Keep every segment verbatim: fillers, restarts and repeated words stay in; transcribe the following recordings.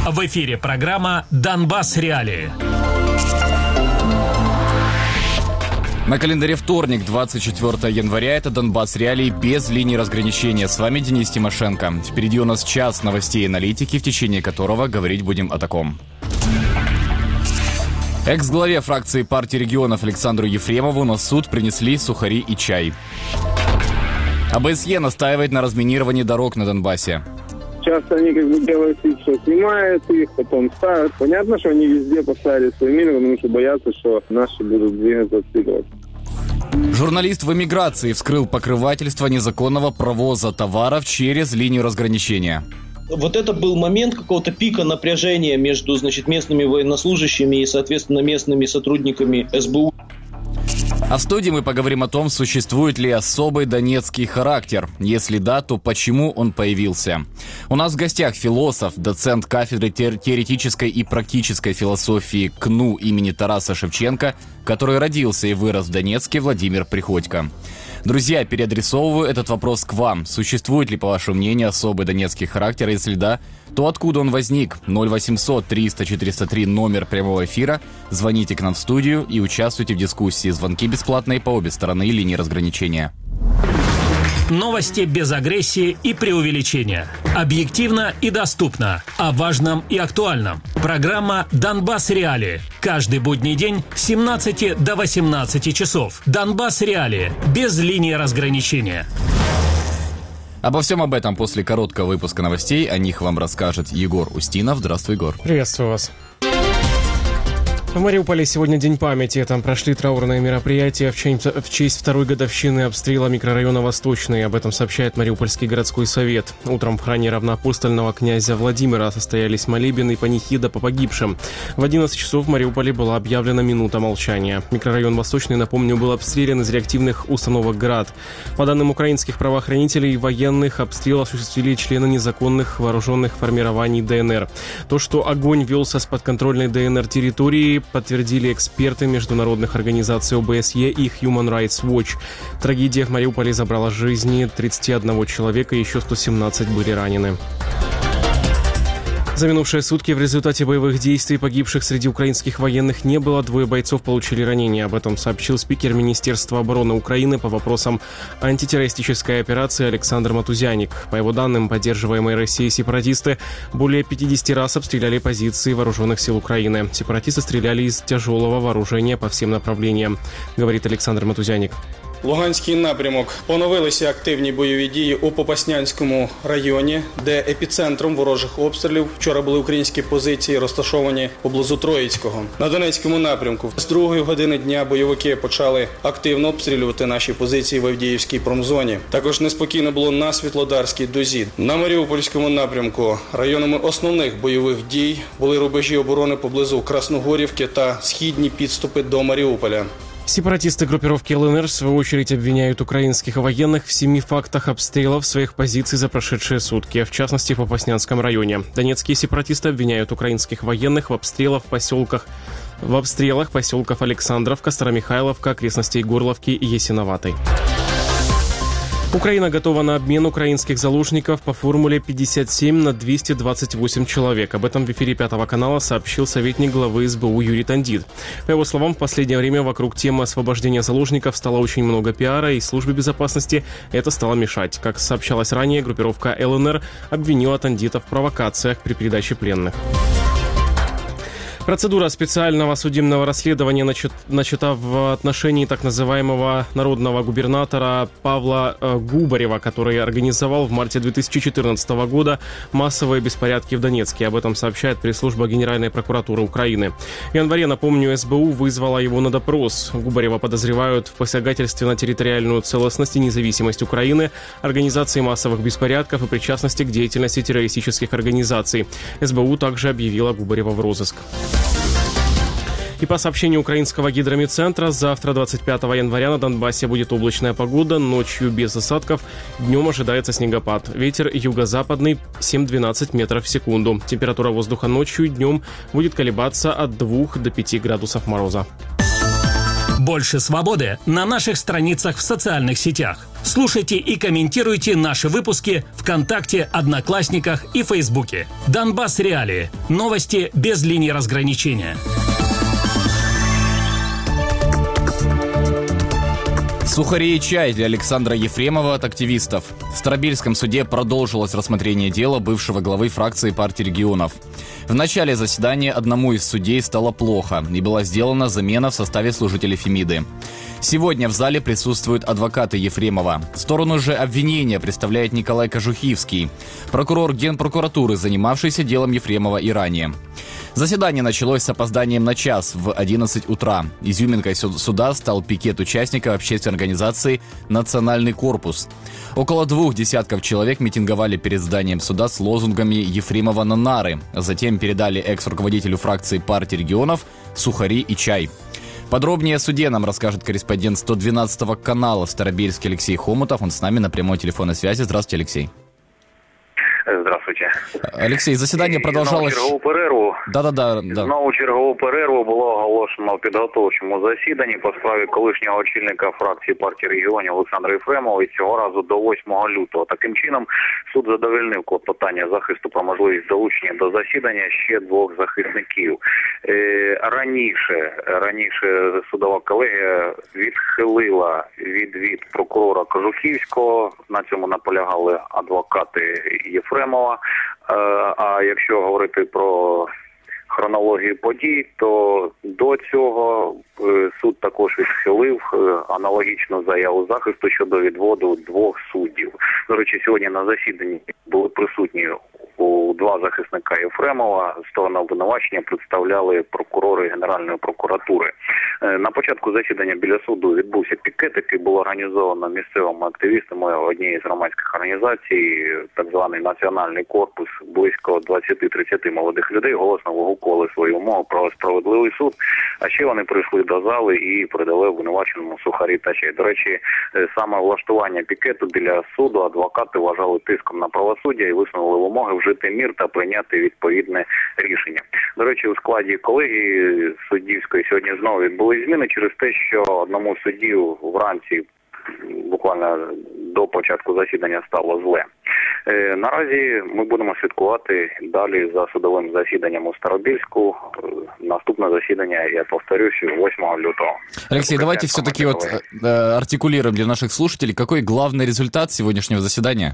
В эфире программа «Донбасс. Реалии». На календаре вторник, двадцать четвёртое января, это «Донбасс. Реалии» без линии разграничения. С вами Денис Тимошенко. Впереди у нас час новостей и аналитики, в течение которого говорить будем о таком. Экс-главе фракции партии регионов Александру Ефремову на суд принесли сухари и чай. ОБСЕ настаивает на разминировании дорог на Донбассе. Часто они как бы делают вид, что снимают их, потом ставят. Понятно, что они везде поставили свои мины, потому что боятся, что наши будут двигаться отсюда. Журналист в эмиграции вскрыл покрывательство незаконного провоза товаров через линию разграничения. Вот это был момент какого-то пика напряжения между, значит, местными военнослужащими и, соответственно, местными сотрудниками эс бэ у. А в студии мы поговорим о том, существует ли особый донецкий характер. Если да, то почему он появился. У нас в гостях философ, доцент кафедры теоретической и практической философии КНУ имени Тараса Шевченко, который родился и вырос в Донецке, Владимир Приходько. Друзья, переадресовываю этот вопрос к вам. Существует ли, по вашему мнению, особый донецкий характер? Если да, то откуда он возник? ноль восемьсот триста четыреста три номер прямого эфира. Звоните к нам в студию и участвуйте в дискуссии. Звонки бесплатные по обе стороны линии разграничения. Новости без агрессии и преувеличения. Объективно и доступно. О важном и актуальном. Программа «Донбасс. Реалии». Каждый будний день с семнадцати до восемнадцати часов. «Донбасс. Реалии». Без линии разграничения. Обо всем об этом после короткого выпуска новостей. О них вам расскажет Егор Устинов. Здравствуй, Егор. Приветствую вас. В Мариуполе сегодня День памяти. Там прошли траурные мероприятия в честь, в честь второй годовщины обстрела микрорайона Восточный. Об этом сообщает Мариупольский городской совет. Утром в храме равноапостольного князя Владимира состоялись молебен и панихида по погибшим. В одиннадцать часов в Мариуполе была объявлена минута молчания. Микрорайон Восточный, напомню, был обстрелян из реактивных установок «Град». По данным украинских правоохранителей и военных, обстрел осуществили члены незаконных вооруженных формирований дэ эн эр. То, что огонь велся с подконтрольной дэ эн эр территории, подтвердили эксперты международных организаций о бэ эс е и Human Rights Watch. Трагедия в Мариуполе забрала жизни тридцати одного человека, еще сто семнадцать были ранены. За минувшие сутки в результате боевых действий погибших среди украинских военных не было. Двое бойцов получили ранения. Об этом сообщил спикер Министерства обороны Украины по вопросам антитеррористической операции Александр Матузяник. По его данным, поддерживаемые Россией сепаратисты более пятидесяти раз обстреляли позиции вооруженных сил Украины. Сепаратисты стреляли из тяжелого вооружения по всем направлениям, говорит Александр Матузяник. Луганський напрямок. Поновилися активні бойові дії у Попаснянському районі, де епіцентром ворожих обстрілів вчора були українські позиції, розташовані поблизу Троїцького. На Донецькому напрямку з другої години дня бойовики почали активно обстрілювати наші позиції в Авдіївській промзоні. Також неспокійно було на Світлодарській дузі. На Маріупольському напрямку районами основних бойових дій були рубежі оборони поблизу Красногорівки та східні підступи до Маріуполя. Сепаратисты группировки эл эн эр в свою очередь обвиняют украинских военных в семи фактах обстрелов своих позиций за прошедшие сутки, в частности в Попаснянском районе. Донецкие сепаратисты обвиняют украинских военных в обстрелах в поселках, в обстрелах поселков Александровка, Старомихайловка, окрестностей Горловки и Ясиноватой. Украина готова на обмен украинских заложников по формуле пятьдесят семь на двести двадцать восемь человек. Об этом в эфире Пятого канала сообщил советник главы эс бэ у Юрий Тандит. По его словам, в последнее время вокруг темы освобождения заложников стало очень много пиара, и службе безопасности это стало мешать. Как сообщалось ранее, группировка эл эн эр обвинила Тандита в провокациях при передаче пленных. Процедура специального судебного расследования начата в отношении так называемого народного губернатора Павла Губарева, который организовал в марте две тысячи четырнадцатого года массовые беспорядки в Донецке. Об этом сообщает пресс-служба Генеральной прокуратуры Украины. В январе, напомню, эс бэ у вызвала его на допрос. Губарева подозревают в посягательстве на территориальную целостность и независимость Украины, организации массовых беспорядков и причастности к деятельности террористических организаций. эс бэ у также объявила Губарева в розыск. И по сообщению украинского гидромедцентра, завтра, двадцать пятого января, на Донбассе будет облачная погода, ночью без осадков, днем ожидается снегопад. Ветер юго-западный семь-двенадцать метров в секунду. Температура воздуха ночью и днем будет колебаться от двух до пяти градусов мороза. Больше свободы на наших страницах в социальных сетях. Слушайте и комментируйте наши выпуски ВКонтакте, Одноклассниках и Фейсбуке. Донбасс Реалии. Новости без линии разграничения. Сухари и чай для Александра Ефремова от активистов. В Старобельском суде продолжилось рассмотрение дела бывшего главы фракции партии регионов. В начале заседания одному из судей стало плохо, и была сделана замена в составе служителей Фемиды. Сегодня в зале присутствуют адвокаты Ефремова. Сторону же обвинения представляет Николай Кожухивский, прокурор Генпрокуратуры, занимавшийся делом Ефремова и ранее. Заседание началось с опозданием на час в одиннадцать утра. Изюминкой суда стал пикет участников общественной организации «Национальный корпус». Около двух десятков человек митинговали перед зданием суда с лозунгами «Ефремова на нары». Затем передали экс-руководителю фракции партии регионов сухари и чай. Подробнее о суде нам расскажет корреспондент сто двенадцатого канала в Старобельске Алексей Хомутов. Он с нами на прямой телефонной связи. Здравствуйте, Алексей. Здравствуйте. Алексей, засідання продовжалось... Знову чергову перерву. Да-да-да. Да. Знову чергову перерву було оголошено в підготовчому засіданні по справі колишнього очільника фракції партії регіонів Олександра Єфремова, і цього разу до восьмого лютого. Таким чином, суд задовольнив клопотання захисту про можливість залучення до засідання ще двох захисників. Е, раніше, раніше судова колегія відхилила відвід прокурора Кожухівського, на цьому наполягали адвокати Єфремова. А якщо говорити про хронологію подій, то до цього суд також відхилив аналогічну заяву захисту щодо відводу двох суддів. До речі, сьогодні на засіданні були присутні у два захисника Єфремова. Сторону обвинувачення представляли прокурори Генеральної прокуратури. На початку засідання біля суду відбувся пікет, який було організовано місцевими активістами однієї з громадських організацій, так званий Національний корпус. Близько двадцять-тридцять молодих людей голосно вигукували свою умову про справедливий суд, а ще вони прийшли до зали і передали обвинуваченому сухарі та чай. До речі, саме влаштування пікету біля суду адвокати вважали тиском на правосуддя і висунули вимоги вжити мір та прийняти відповідне рішення. До речі, у складі колегії суддівської сьогодні знову відбулись зміни через те, що одному суддю вранці, буквально до початку засідання, стало зле. Е, наразі ми будемо слідкувати далі за судовим засіданням у Старобільську. Наступне засідання, я повторюсь, восьмого лютого. Алексей, давайте все-таки вот э, артикулируем для наших слушателей, какой главный результат сегодняшнего заседания?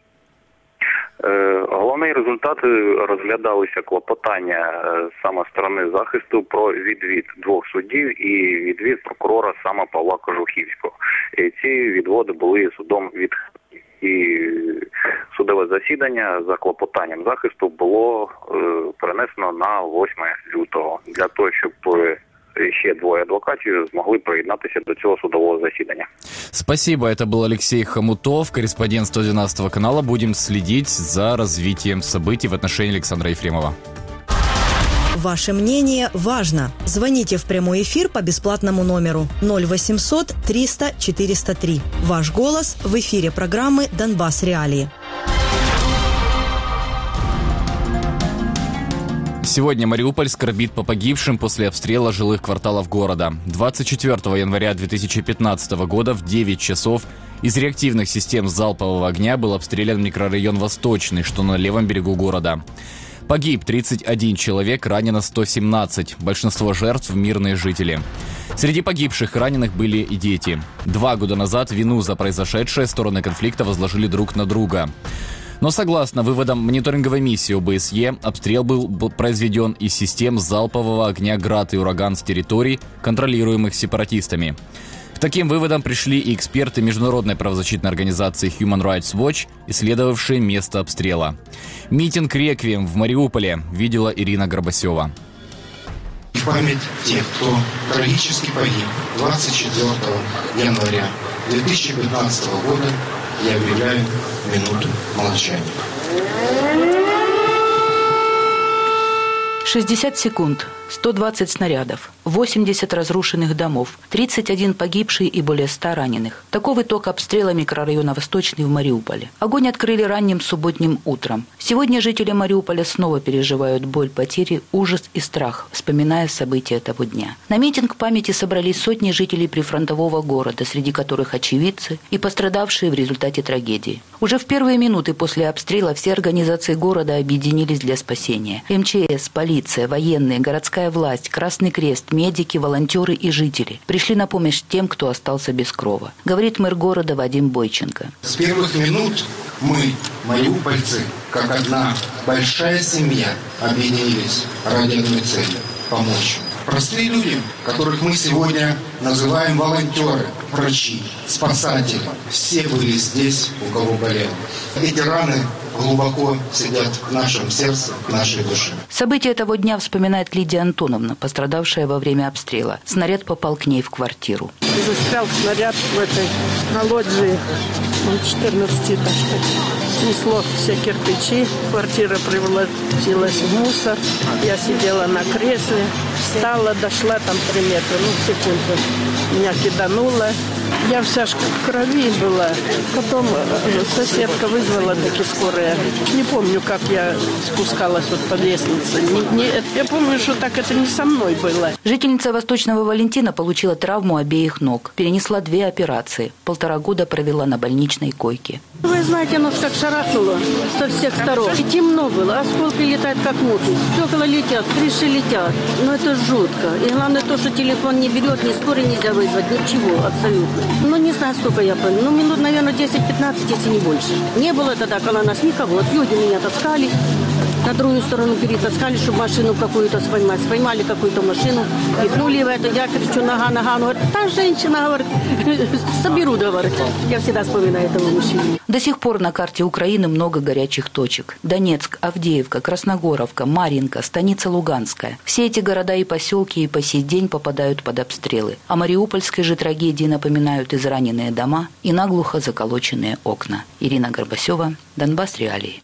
Головний результат – розглядалися клопотання саме сторони захисту про відвід двох суддів і відвід прокурора саме Павла Кожухівського. І ці відводи були судом відхилені. І судове засідання за клопотанням захисту було е, перенесено на восьмого лютого для того, щоб ще двое адвокатів змогли приєднатися до цього судового засідання. Спасибо. Это был Алексей Хомутов, корреспондент сто двенадцатого канала. Будем следить за развитием событий в отношении Александра Ефремова. Ваше мнение важно. Звоните в прямой эфир по бесплатному номеру ноль восемьсот триста четыреста три. Ваш голос в эфире программы «Донбасс Реалии». Сегодня Мариуполь скорбит по погибшим после обстрела жилых кварталов города. двадцать четвёртого января две тысячи пятнадцатого года в девять часов из реактивных систем залпового огня был обстрелян микрорайон Восточный, что на левом берегу города. Погиб тридцать один человек, ранено сто семнадцать. Большинство жертв – мирные жители. Среди погибших и раненых были и дети. Два года назад вину за произошедшее стороны конфликта возложили друг на друга. Но согласно выводам мониторинговой миссии О Бэ Эс Е, обстрел был произведен из систем залпового огня «Град» и «Ураган» с территорий, контролируемых сепаратистами. К таким выводам пришли и эксперты международной правозащитной организации Human Rights Watch, исследовавшие место обстрела. Митинг «Реквием» в Мариуполе видела Ирина Горбасева. В память тех, кто трагически погиб двадцать четвёртого января две тысячи пятнадцатого года, я объявляю минуту молчания. шестьдесят секунд, сто двадцать снарядов, восемьдесят разрушенных домов, тридцать один погибший и более ста раненых. Таков итог обстрела микрорайона Восточный в Мариуполе. Огонь открыли ранним субботним утром. Сегодня жители Мариуполя снова переживают боль потери, ужас и страх, вспоминая события того дня. На митинг памяти собрались сотни жителей прифронтового города, среди которых очевидцы и пострадавшие в результате трагедии. Уже в первые минуты после обстрела все организации города объединились для спасения. эм че эс, полиция, военные, городская власть, Красный Крест, медики, волонтеры и жители пришли на помощь тем, кто остался без крова, говорит мэр города Вадим Бойченко. С первых минут мы, мариупольцы, как одна большая семья, объединились ради одной цели – помочь. Простые люди, которых мы сегодня называем волонтеры, врачи, спасатели, все были здесь, у кого болело. Эти раны глубоко сидят в нашем сердце, в нашей душе. События того дня вспоминает Лидия Антоновна, пострадавшая во время обстрела. Снаряд попал к ней в квартиру. Застрял снаряд в этой на лоджии, четырнадцатиэтажкой. Снесло все кирпичи, квартира превратилась в мусор. Я сидела на кресле, встала, дошла там три метра, ну, секунду. Меня кидануло. Я вся в крови была. Потом соседка вызвала таки скорая. Не помню, как я спускалась вот по лестнице. Не, не, я помню, что так это не со мной было. Жительница Восточного Валентина получила травму обеих ног. Перенесла две операции. Полтора года провела на больничной койке. Вы знаете, оно как шарахнуло со всех сторон. И темно было, осколки летают как мухи. Стекла летят, крыши летят. Но это жутко. И главное то, что телефон не берет, ни скорой нельзя вызвать, ничего абсолютно. Ну, не знаю, сколько я помню. Ну, минут, наверное, десять-пятнадцать, если не больше. Не было тогда, когда нас никого. Вот люди меня таскали, на другую сторону перетаскали, чтобы машину какую-то споймать. Споймали какую-то машину, пихнули в это. Я кричу, нога, нога. Он говорит, та женщина, говорит, соберу, говорит. Я всегда вспоминаю этого мужчину. До сих пор на карте Украины много горячих точек. Донецк, Авдеевка, Красногоровка, Марьинка, станица Луганская. Все эти города и поселки и по сей день попадают под обстрелы. О мариупольской же трагедии напоминают израненные дома и наглухо заколоченные окна. Ирина Горбасева, Донбасс Реалии.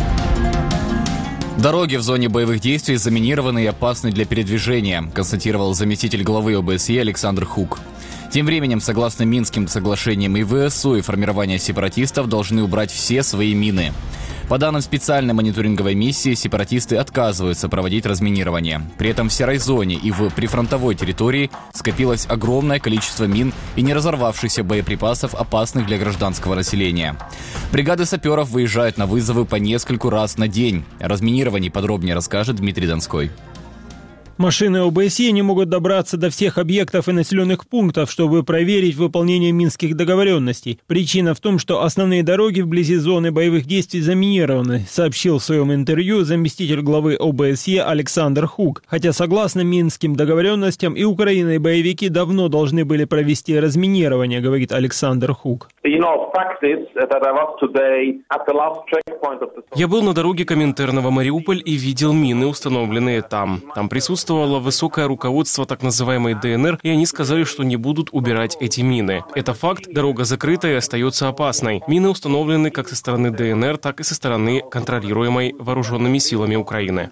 Дороги в зоне боевых действий заминированы и опасны для передвижения, констатировал заместитель главы о бэ эс е Александр Хук. Тем временем, согласно Минским соглашениям и вэ эс у, и формирование сепаратистов должны убрать все свои мины. По данным специальной мониторинговой миссии, сепаратисты отказываются проводить разминирование. При этом в серой зоне и в прифронтовой территории скопилось огромное количество мин и не разорвавшихся боеприпасов, опасных для гражданского населения. Бригады саперов выезжают на вызовы по нескольку раз на день. О разминировании подробнее расскажет Дмитрий Донской. Машины о бэ эс е не могут добраться до всех объектов и населенных пунктов, чтобы проверить выполнение минских договоренностей. Причина в том, что основные дороги вблизи зоны боевых действий заминированы, сообщил в своем интервью заместитель главы о бэ эс е Александр Хук. Хотя согласно минским договоренностям и Украина, и боевики давно должны были провести разминирование, говорит Александр Хук. Я был на дороге Коминтерново-Мариуполь и видел мины, установленные там. Там присутствовало высокое руководство так называемой дэ эн эр, и они сказали, что не будут убирать эти мины. Это факт, дорога закрыта и остается опасной. Мины установлены как со стороны дэ эн эр, так и со стороны контролируемой вооруженными силами Украины.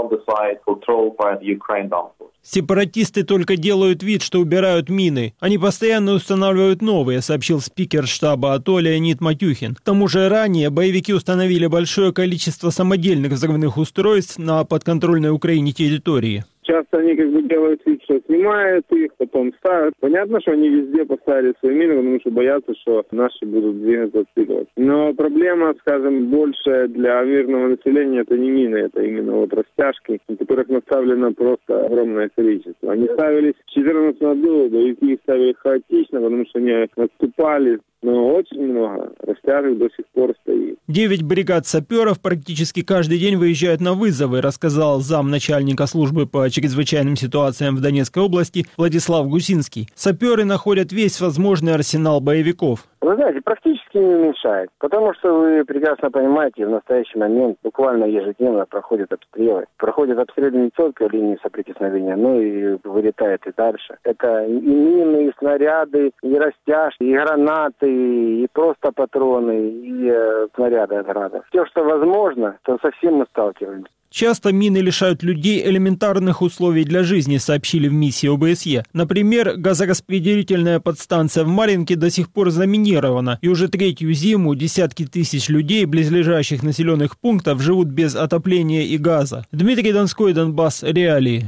Сепаратисты только делают вид, что убирают мины. Они постоянно устанавливают новые, сообщил спикер штаба АТО Леонид Матюхин. К тому же ранее боевики установили большое количество самодельных взрывных устройств на подконтрольной Украине территории. Часто они как бы делают вид, что снимают их, потом ставят. Понятно, что они везде поставили свои мины, потому что боятся, что наши будут двигаться, отстыковаться. Но проблема, скажем, больше для мирного населения — это не мины, это именно вот растяжки, на которых наставлено просто огромное количество. Они ставились в четырнадцатом году, боевики их ставили хаотично, потому что они отступали. Но очень много растяжек до сих пор стоит. Девять бригад саперов практически каждый день выезжают на вызовы, рассказал замначальника службы по чрезвычайным ситуациям в Донецкой области Владислав Гусинский. Саперы находят весь возможный арсенал боевиков. Вы знаете, практически не уменьшает, потому что вы прекрасно понимаете, в настоящий момент буквально ежедневно проходят обстрелы. Проходят обстрелы не только линии соприкосновения, но и вылетает и дальше. Это и мины, и снаряды, и растяжки, и гранаты, и просто патроны, и э, снаряды от градов. Все, что возможно, то со всем мы сталкиваемся. Часто мины лишают людей элементарных условий для жизни, сообщили в миссии ОБСЕ. Например, газораспределительная подстанция в Марьинке до сих пор заминирована, и уже третью зиму десятки тысяч людей близлежащих населенных пунктов живут без отопления и газа. Дмитрий Донской, Донбасс, реалии.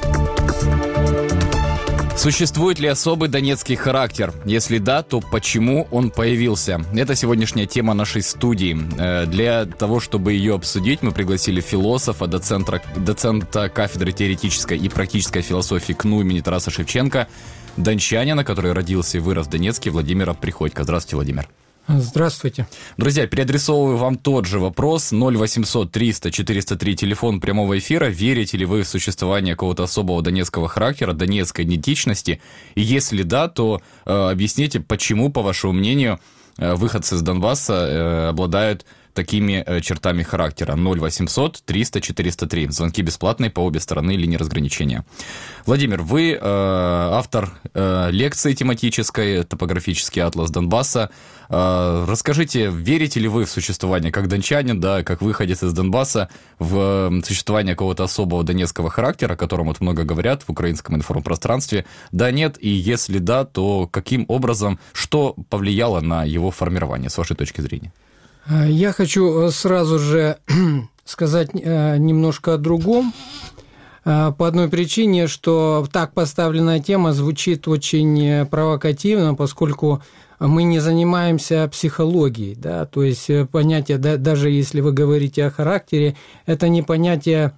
Существует ли особый донецкий характер? Если да, то почему он появился? Это сегодняшняя тема нашей студии. Для того, чтобы ее обсудить, мы пригласили философа, доцента, доцента кафедры теоретической и практической философии КНУ имени Тараса Шевченко, дончанина, который родился и вырос в Донецке, Владимира Приходько. Здравствуйте, Владимир. Здравствуйте. Друзья, переадресовываю вам тот же вопрос. ноль восемьсот триста четыреста три, телефон прямого эфира. Верите ли вы в существование какого-то особого донецкого характера, донецкой идентичности? И если да, то э, объясните, почему, по вашему мнению, э, выходцы из Донбасса э, обладают такими э, чертами характера. ноль восемьсот триста четыреста три. Звонки бесплатные по обе стороны линии разграничения. Владимир, вы э, автор э, лекции тематической «Топографический атлас Донбасса». Э, расскажите, верите ли вы в существование, как дончанин, да, как выходец из Донбасса, в существование какого-то особого донецкого характера, о котором вот много говорят в украинском информпространстве? Да, нет, и если да, то каким образом, что повлияло на его формирование, с вашей точки зрения? Я хочу сразу же сказать немножко о другом, по одной причине, что так поставленная тема звучит очень провокативно, поскольку мы не занимаемся психологией, да, то есть понятие, да, даже если вы говорите о характере, это не понятие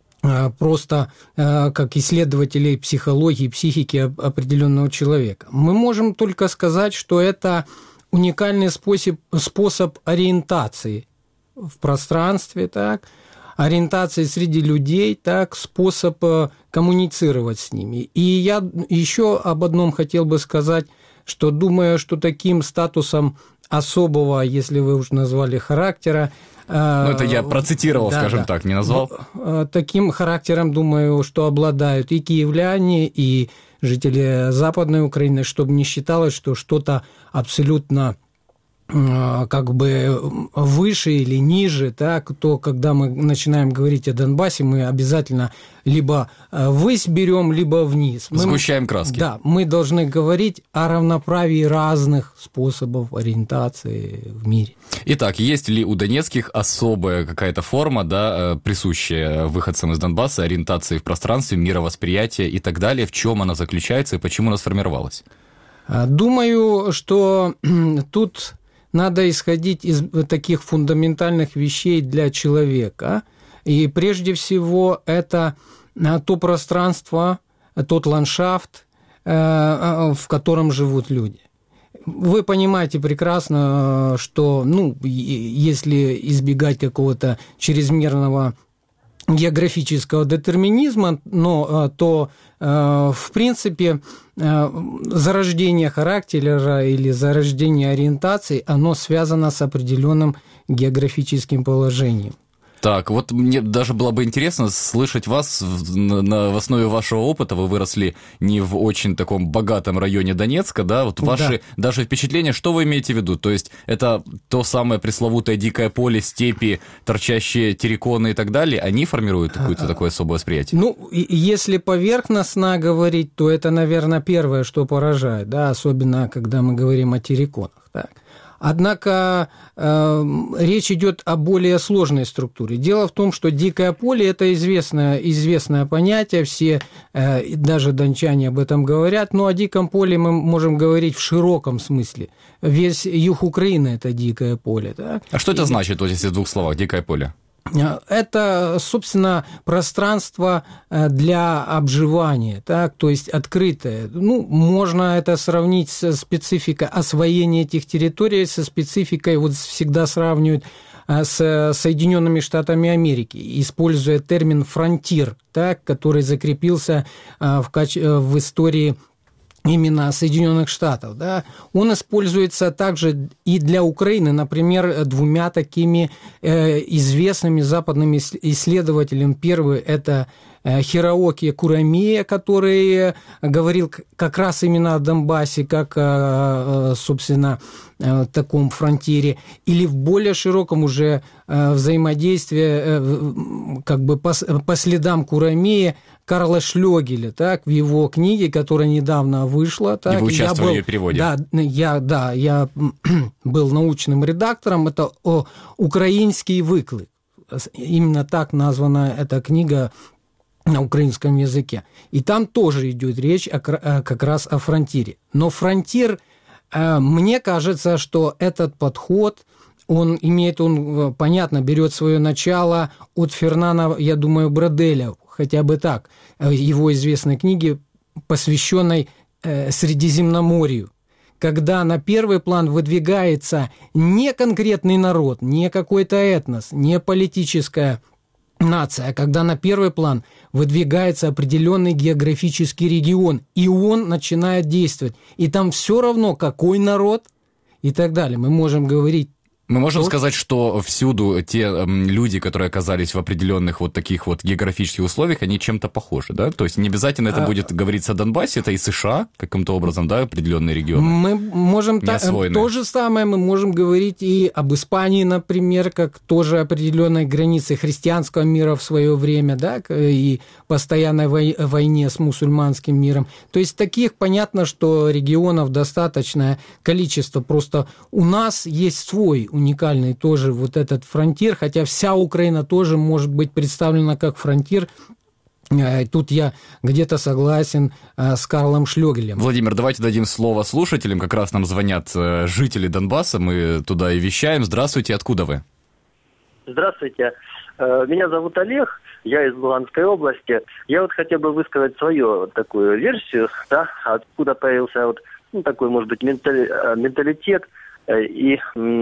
просто как исследователей психологии, психики определенного человека. Мы можем только сказать, что это уникальный способ, способ ориентации в пространстве, так, ориентации среди людей, так, способ коммуницировать с ними. И я еще об одном хотел бы сказать, что думаю, что таким статусом особого, если вы уже назвали характера, ну, это я процитировал, да, скажем да, так, не назвал. Таким характером, думаю, что обладают и киевляне, и жители Западной Украины, чтобы не считалось, что что-то абсолютно как бы выше или ниже, так, то когда мы начинаем говорить о Донбассе, мы обязательно либо ввысь берем, либо вниз. Мы, сгущаем краски. Да, мы должны говорить о равноправии разных способов ориентации в мире. Итак, есть ли у донецких особая какая-то форма, да, присущая выходцам из Донбасса, ориентации в пространстве, мировосприятия и так далее? В чем она заключается и почему она сформировалась? Думаю, что тут надо исходить из таких фундаментальных вещей для человека. И прежде всего это то пространство, тот ландшафт, в котором живут люди. Вы понимаете прекрасно, что, ну, если избегать какого-то чрезмерного географического детерминизма, но то, в принципе, зарождение характера или зарождение ориентации, оно связано с определенным географическим положением. Так, вот мне даже было бы интересно слышать вас в, на, в основе вашего опыта. Вы выросли не в очень таком богатом районе Донецка, да? Вот ваши да. даже впечатления, что вы имеете в виду? То есть это то самое пресловутое дикое поле, степи, торчащие терриконы и так далее, они формируют какое-то такое особое восприятие? Ну, если поверхностно говорить, то это, наверное, первое, что поражает, да, особенно когда мы говорим о терриконах, так. Однако э, речь идет о более сложной структуре. Дело в том, что дикое поле – это известное, известное понятие, все, э, даже дончане об этом говорят, но о диком поле мы можем говорить в широком смысле. Весь юг Украины – это дикое поле. Да? А что это значит, вот если в двух словах, дикое поле? Это, собственно, пространство для обживания, так, то есть открытое. Ну, можно это сравнить со спецификой освоения этих территорий, со спецификой, вот всегда сравнивают с Соединенными Штатами Америки, используя термин «фронтир», так, который закрепился в, каче... в истории именно Соединенных Штатов, да, он используется также и для Украины, например, двумя такими э, известными западными исследователями. Первый – это Хираоки Курамия, который говорил как раз именно о Донбассе, как, собственно, в таком фронтире, или в более широком уже взаимодействии, как бы по, по следам Курамея Карла Шлёгеля, так, в его книге, которая недавно вышла. Так, и вы участвовали был, в ее переводе. Да, я, да, я был научным редактором. Это о, «Украинский выклик». Именно так названа эта книга на украинском языке. И там тоже идет речь о, как раз о фронтире. Но фронтир, мне кажется, что этот подход, он имеет, он, понятно, берет свое начало от Фернана, я думаю, Броделя, хотя бы так, его известной книги, посвященной Средиземноморью, когда на первый план выдвигается не конкретный народ, не какой-то этнос, не политическая нация, а когда на первый план выдвигается определенный географический регион, и он начинает действовать. И там все равно, какой народ и так далее. Мы можем говорить. Мы можем сказать, что всюду те эм, люди, которые оказались в определенных вот таких вот географических условиях, они чем-то похожи, да? То есть не обязательно это а... будет говориться о Донбассе, это и США каким-то образом, да, определенные регионы. Мы можем та... то же самое мы можем говорить и об Испании, например, как тоже определенной границы христианского мира в свое время, да, и постоянной вой... войне с мусульманским миром. То есть таких, понятно, что регионов достаточное количество. Просто у нас есть свой уникальный тоже вот этот фронтир, хотя вся Украина тоже может быть представлена как фронтир. Тут я где-то согласен с Карлом Шлёгелем. Владимир, давайте дадим слово слушателям. Как раз нам звонят жители Донбасса, мы туда и вещаем. Здравствуйте, откуда вы? Здравствуйте, меня зовут Олег, я из Луганской области. Я вот хотел бы высказать свою вот такую версию, да, откуда появился вот ну, такой, может быть, менталитет. И,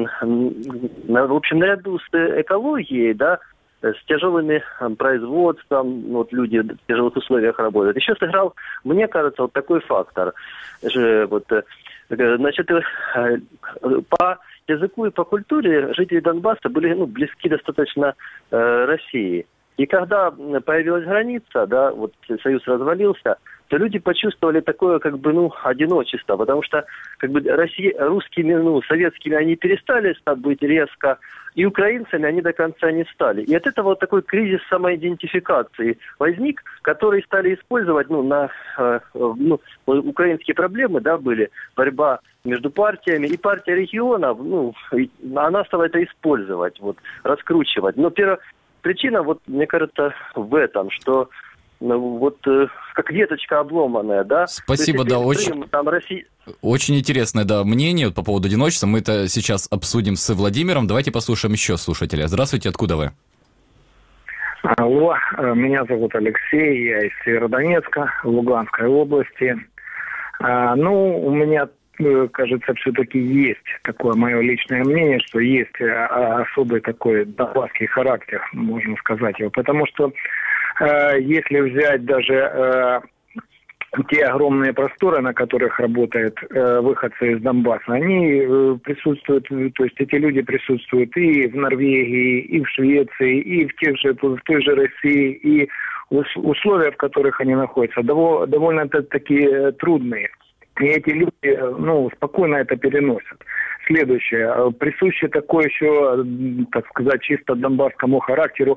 в общем, наряду с экологией, да, с тяжелыми производством, вот люди в тяжелых условиях работают, еще сыграл, мне кажется, вот такой фактор. Вот, значит, по языку и по культуре жители Донбасса были ну, близки достаточно э, России. И когда появилась граница, да, вот Союз развалился, то люди почувствовали такое, как бы, ну, одиночество, потому что, как бы, Россия, русскими, ну, советскими они перестали быть резко, и украинцами они до конца не стали. И от этого вот такой кризис самоидентификации возник, который стали использовать, ну, на, э, ну, украинские проблемы, да, были, борьба между партиями, и партия регионов, ну, она стала это использовать, вот, раскручивать. Но первая причина, вот, мне кажется, в этом, что ну, вот э, как веточка обломанная, да? Спасибо, есть, да, очень, там Россия... очень интересное, да, мнение по поводу одиночества. Мы это сейчас обсудим с Владимиром. Давайте послушаем еще слушателя. Здравствуйте, откуда вы? Алло, меня зовут Алексей, я из Северодонецка, Луганской области. А, ну, у меня, кажется, все-таки есть такое мое личное мнение, что есть особый такой донбасский характер, можно сказать его, потому что если взять даже э, те огромные просторы, на которых работают э, выходцы из Донбасса, они э, присутствуют, то есть эти люди присутствуют и в Норвегии, и в Швеции, и в, тех же, в той же России, и условия, в которых они находятся, довольно, довольно-таки трудные. И эти люди, ну, спокойно это переносят. Следующее. Присуще такое еще, так сказать, чисто донбасскому характеру,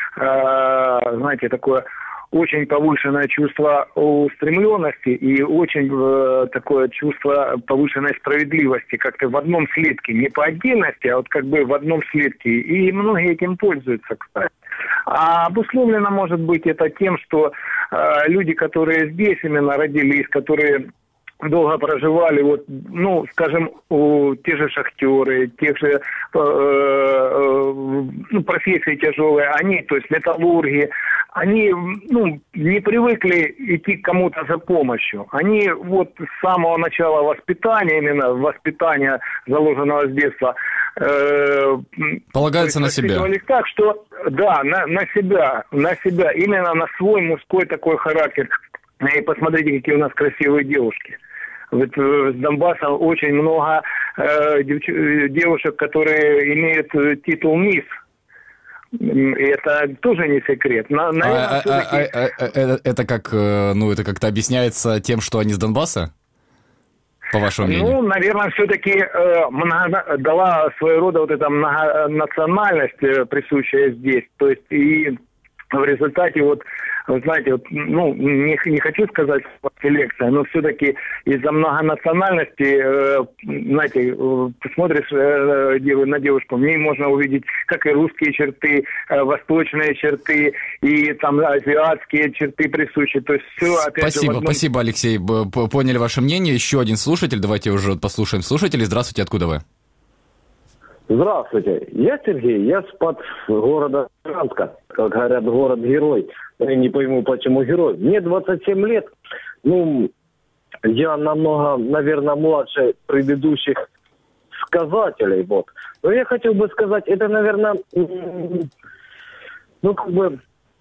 знаете, такое очень повышенное чувство устремленности и очень э, такое чувство повышенной справедливости, как-то в одном слитке, не по отдельности, а вот как бы в одном слитке. И многие этим пользуются, кстати. А обусловлено, может быть, это тем, что э, люди, которые здесь именно родились, которые долго проживали, вот, ну, скажем, у, те же шахтеры, тех же э, э, ну, профессии тяжелые, они, то есть металлурги, они, ну, не привыкли идти к кому-то за помощью. Они вот с самого начала воспитания, именно воспитания, заложенного с детства, э, полагаются на себя. Так, что, да, на, на себя, на себя, именно на свой мужской такой характер. И посмотрите, какие у нас красивые девушки. Вот с Донбасса очень много э, девч- девушек, которые имеют титул «Мисс». Это тоже не секрет. На, наверное, а, все-таки... а, а, а, а, это как, ну, это как-то объясняется тем, что они с Донбасса? По вашему мнению? Ну, наверное, все-таки э, много, дала своего рода вот эта многонациональность, э, присущая здесь. То есть и в результате вот, вы знаете, вот, ну, не, не хочу сказать селекция, но все-таки из-за многонациональности, э, знаете, э, посмотришь э, на девушку, в ней можно увидеть как и русские черты, э, восточные черты, и там азиатские черты присущи. То есть все, опять спасибо, же, одном... спасибо, Алексей. Поняли ваше мнение. Еще один слушатель. Давайте уже послушаем слушателей. Здравствуйте, откуда вы? Здравствуйте, я Сергей, я с-под города Саранска, как говорят, город-герой. Я не пойму, почему герой. Мне двадцать семь лет, ну, я намного, наверное, младше предыдущих сказателей, вот. Но я хотел бы сказать, это, наверное, ну, как бы,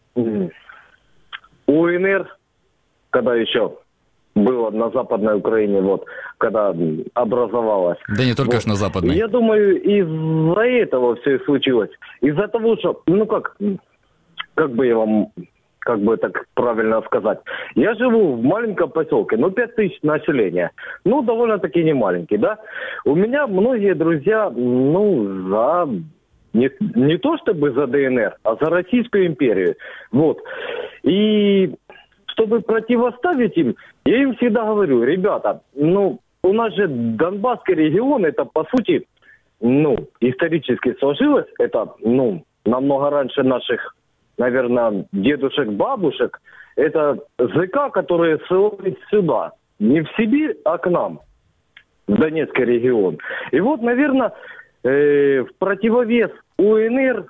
УНР, когда еще было на Западной Украине, вот, когда образовалась. Да не только вот. ж на Западной. Я думаю, из-за этого все и случилось. Из-за того, что, ну как, как бы я вам, как бы так правильно сказать. Я живу в маленьком поселке, ну, пять тысяч населения. Ну, довольно-таки не маленький, да. У меня многие друзья, ну, за... Не, не то чтобы за ДНР, а за Российскую империю. Вот. И... Чтобы противоставить им, я им всегда говорю, ребята, ну, у нас же Донбасский регион, это, по сути, ну, исторически сложилось, это, ну, намного раньше наших, наверное, дедушек, бабушек, это ЗК, которые ссылались сюда, не в Сибирь, а к нам, в Донецкий регион. И вот, наверное, э, в противовес УНР,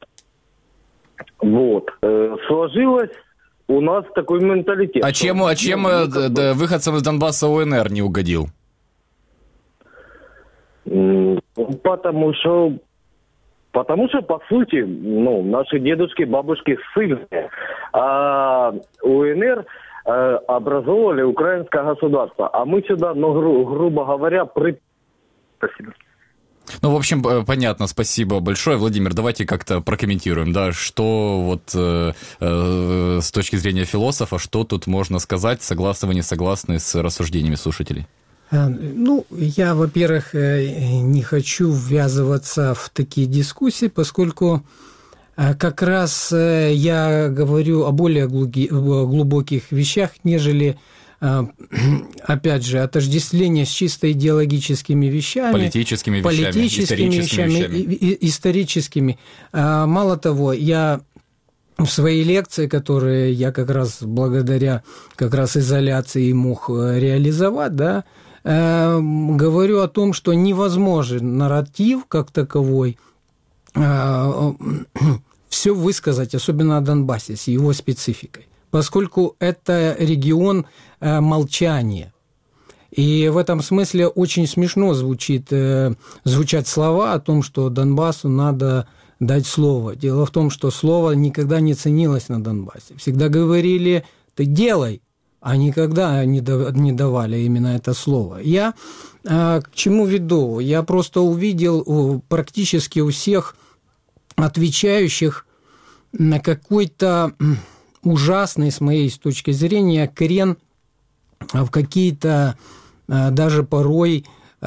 вот, э, сложилось у нас такой менталитет. А чем, а чем ну, д- д- выходцам из Донбасса УНР не угодил? Потому что, потому что, по сути, ну, наши дедушки, бабушки ссыльные. А УНР э, образовали украинское государство. А мы сюда, ну, гру- грубо говоря, при... Спасибо. Ну, в общем, понятно, спасибо большое. Владимир, давайте как-то прокомментируем, да, что вот э, э, с точки зрения философа, что тут можно сказать, согласны вы, не согласны с рассуждениями слушателей? Ну, я, во-первых, не хочу ввязываться в такие дискуссии, поскольку как раз я говорю о более глубоких вещах, нежели... опять же, отождествление с чисто идеологическими вещами, политическими, политическими вещами, вещами, вещами. И, и, историческими. Мало того, я в своей лекции, которые я как раз благодаря как раз изоляции мог реализовать, да, говорю о том, что невозможен нарратив как таковой все высказать, особенно о Донбассе с его спецификой, поскольку это регион э, молчания. И в этом смысле очень смешно звучит, э, звучат слова о том, что Донбассу надо дать слово. Дело в том, что слово никогда не ценилось на Донбассе. Всегда говорили «ты делай», а никогда не, да, не давали именно это слово. Я э, к чему веду? Я просто увидел у, практически у всех отвечающих на какой-то... ужасный, с моей точки зрения, крен в какие-то даже порой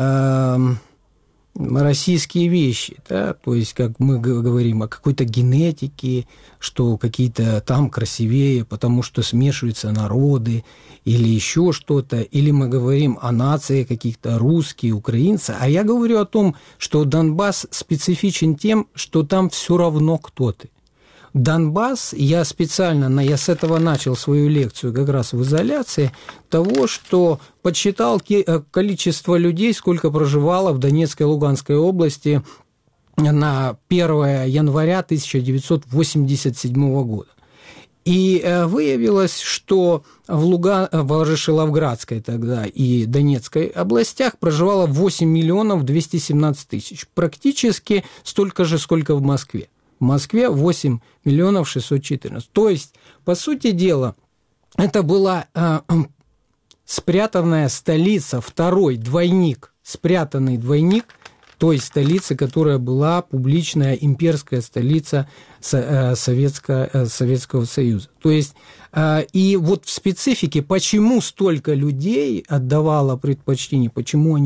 российские вещи, да? То есть, как мы говорим о какой-то генетике, что какие-то там красивее, потому что смешиваются народы, или еще что-то, или мы говорим о нации каких-то русские, украинцы, а я говорю о том, что Донбасс специфичен тем, что там все равно кто ты. Донбасс, я специально, я с этого начал свою лекцию как раз в изоляции, того, что подсчитал количество людей, сколько проживало в Донецкой и Луганской области на первое января тысяча девятьсот восемьдесят седьмого года. И выявилось, что в Луган, в Рашиловградской тогда и Донецкой областях проживало восемь миллионов двести семнадцать тысяч, практически столько же, сколько в Москве. В Москве восемь миллионов шестьсот четырнадцать. То есть, по сути дела, это была э, спрятанная столица, второй двойник, спрятанный двойник той столицы, которая была публичная имперская столица э, Советского, э, Советского Союза. То есть, э, и вот в специфике, почему столько людей отдавало предпочтение, почему они так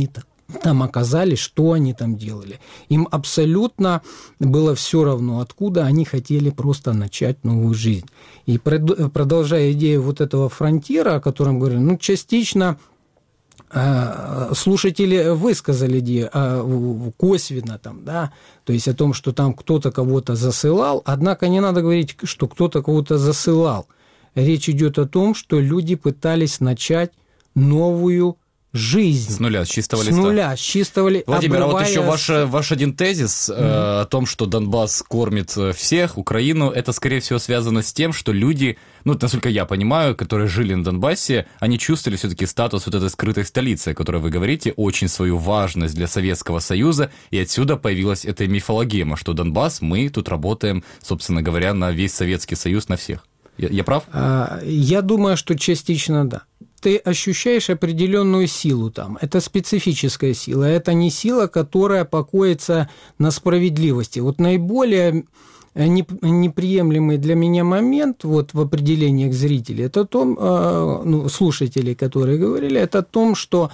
там оказались, что они там делали. Им абсолютно было все равно, откуда они хотели просто начать новую жизнь. И продолжая идею вот этого фронтира, о котором говорили, ну, частично слушатели высказали идею косвенно, там, да, то есть о том, что там кто-то кого-то засылал, однако не надо говорить, что кто-то кого-то засылал. Речь идет о том, что люди пытались начать новую жизнь. С нуля, с чистого с листа. С нуля, с чистого листа. Владимир, а вот еще ваш, ваш один тезис mm-hmm. э, о том, что Донбасс кормит всех, Украину, это, скорее всего, связано с тем, что люди, ну, насколько я понимаю, которые жили на Донбассе, они чувствовали все-таки статус вот этой скрытой столицы, о которой вы говорите, очень свою важность для Советского Союза, и отсюда появилась эта мифологема, что Донбасс, мы тут работаем, собственно говоря, на весь Советский Союз, на всех. Я, я прав? Я думаю, что частично да. Ты ощущаешь определенную силу там. Это специфическая сила. Это не сила, которая покоится на справедливости. Вот наиболее неприемлемый для меня момент вот в определениях зрителей, это том, ну, слушателей, которые говорили, это о том, что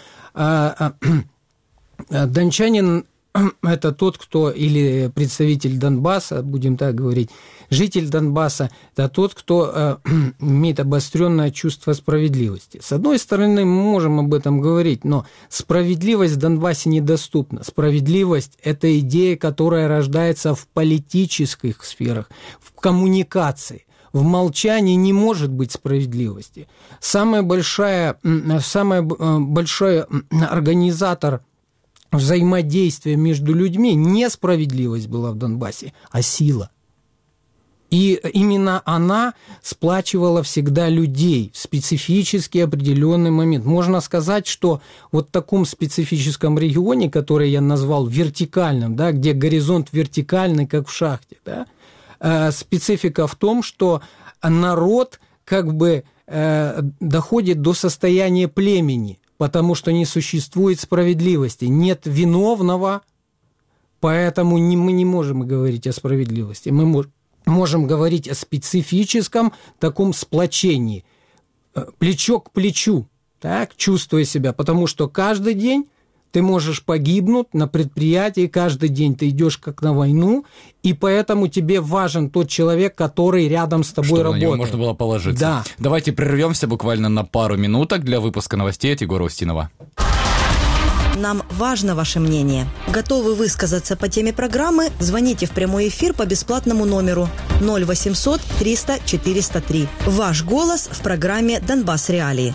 дончанин – это тот, кто, или представитель Донбасса, будем так говорить, житель Донбасса – это тот, кто э, имеет обостренное чувство справедливости. С одной стороны, мы можем об этом говорить, но справедливость в Донбассе недоступна. Справедливость – это идея, которая рождается в политических сферах, в коммуникации. В молчании не может быть справедливости. Самый большой, самый большой организатор взаимодействия между людьми не справедливость была в Донбассе, а сила. И именно она сплачивала всегда людей в специфический определенный момент. Можно сказать, что вот в таком специфическом регионе, который я назвал вертикальным, да, где горизонт вертикальный, как в шахте, да, э, специфика в том, что народ как бы э, доходит до состояния племени, потому что не существует справедливости, нет виновного, поэтому не, мы не можем говорить о справедливости. Мы можем, можем говорить о специфическом таком сплочении, плечо к плечу, так, чувствуя себя, потому что каждый день ты можешь погибнуть на предприятии, каждый день ты идешь как на войну, и поэтому тебе важен тот человек, который рядом с тобой Чтобы работает. Чтобы на него можно было положиться. Да. Давайте прервемся буквально на пару минуток для выпуска новостей от Егора Устинова. Нам важно ваше мнение. Готовы высказаться по теме программы? Звоните в прямой эфир по бесплатному номеру ноль восемьсот триста четыреста три. Ваш голос в программе «Донбасс Реалии».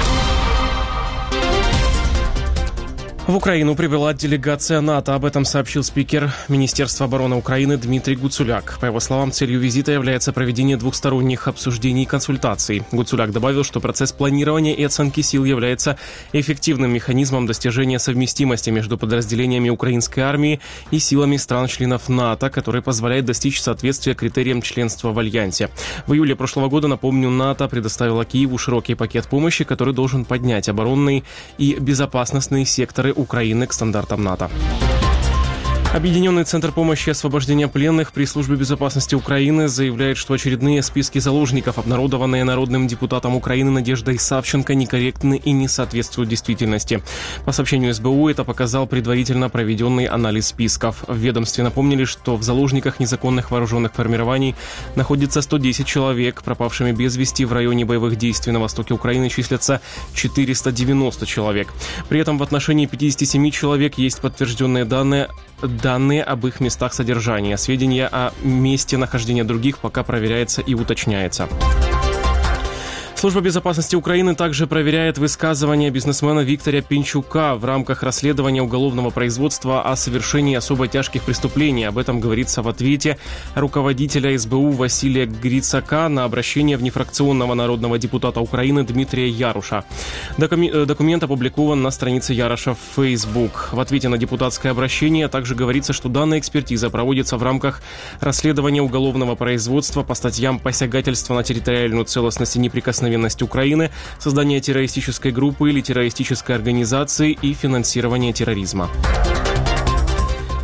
В Украину прибыла делегация НАТО. Об этом сообщил спикер Министерства обороны Украины Дмитрий Гуцуляк. По его словам, целью визита является проведение двухсторонних обсуждений и консультаций. Гуцуляк добавил, что процесс планирования и оценки сил является эффективным механизмом достижения совместимости между подразделениями украинской армии и силами стран-членов НАТО, который позволяет достичь соответствия критериям членства в Альянсе. В июле прошлого года, напомню, НАТО предоставила Киеву широкий пакет помощи, который должен поднять оборонные и безопасностные секторы Украины к стандартам НАТО. Объединенный центр помощи и освобождения пленных при Службе безопасности Украины заявляет, что очередные списки заложников, обнародованные народным депутатом Украины Надеждой Савченко, некорректны и не соответствуют действительности. По сообщению эс бэ у, это показал предварительно проведенный анализ списков. В ведомстве напомнили, что в заложниках незаконных вооруженных формирований находится сто десять человек. Пропавшими без вести в районе боевых действий на востоке Украины числятся четыреста девяносто человек. При этом в отношении пятьдесят семь человек есть подтвержденные данные Данные об их местах содержания. Сведения о месте нахождения других пока проверяется и уточняется. Служба безопасности Украины также проверяет высказывания бизнесмена Виктора Пинчука в рамках расследования уголовного производства о совершении особо тяжких преступлений. Об этом говорится в ответе руководителя эс бэ у Василия Грицака на обращение внефракционного народного депутата Украины Дмитрия Яруша. Докуми- документ опубликован на странице Яруша в Facebook. В ответе на депутатское обращение также говорится, что данная экспертиза проводится в рамках расследования уголовного производства по статьям посягательства на территориальную целостность и неприкосновенность Украины, создание террористической группы или террористической организации и финансирование терроризма.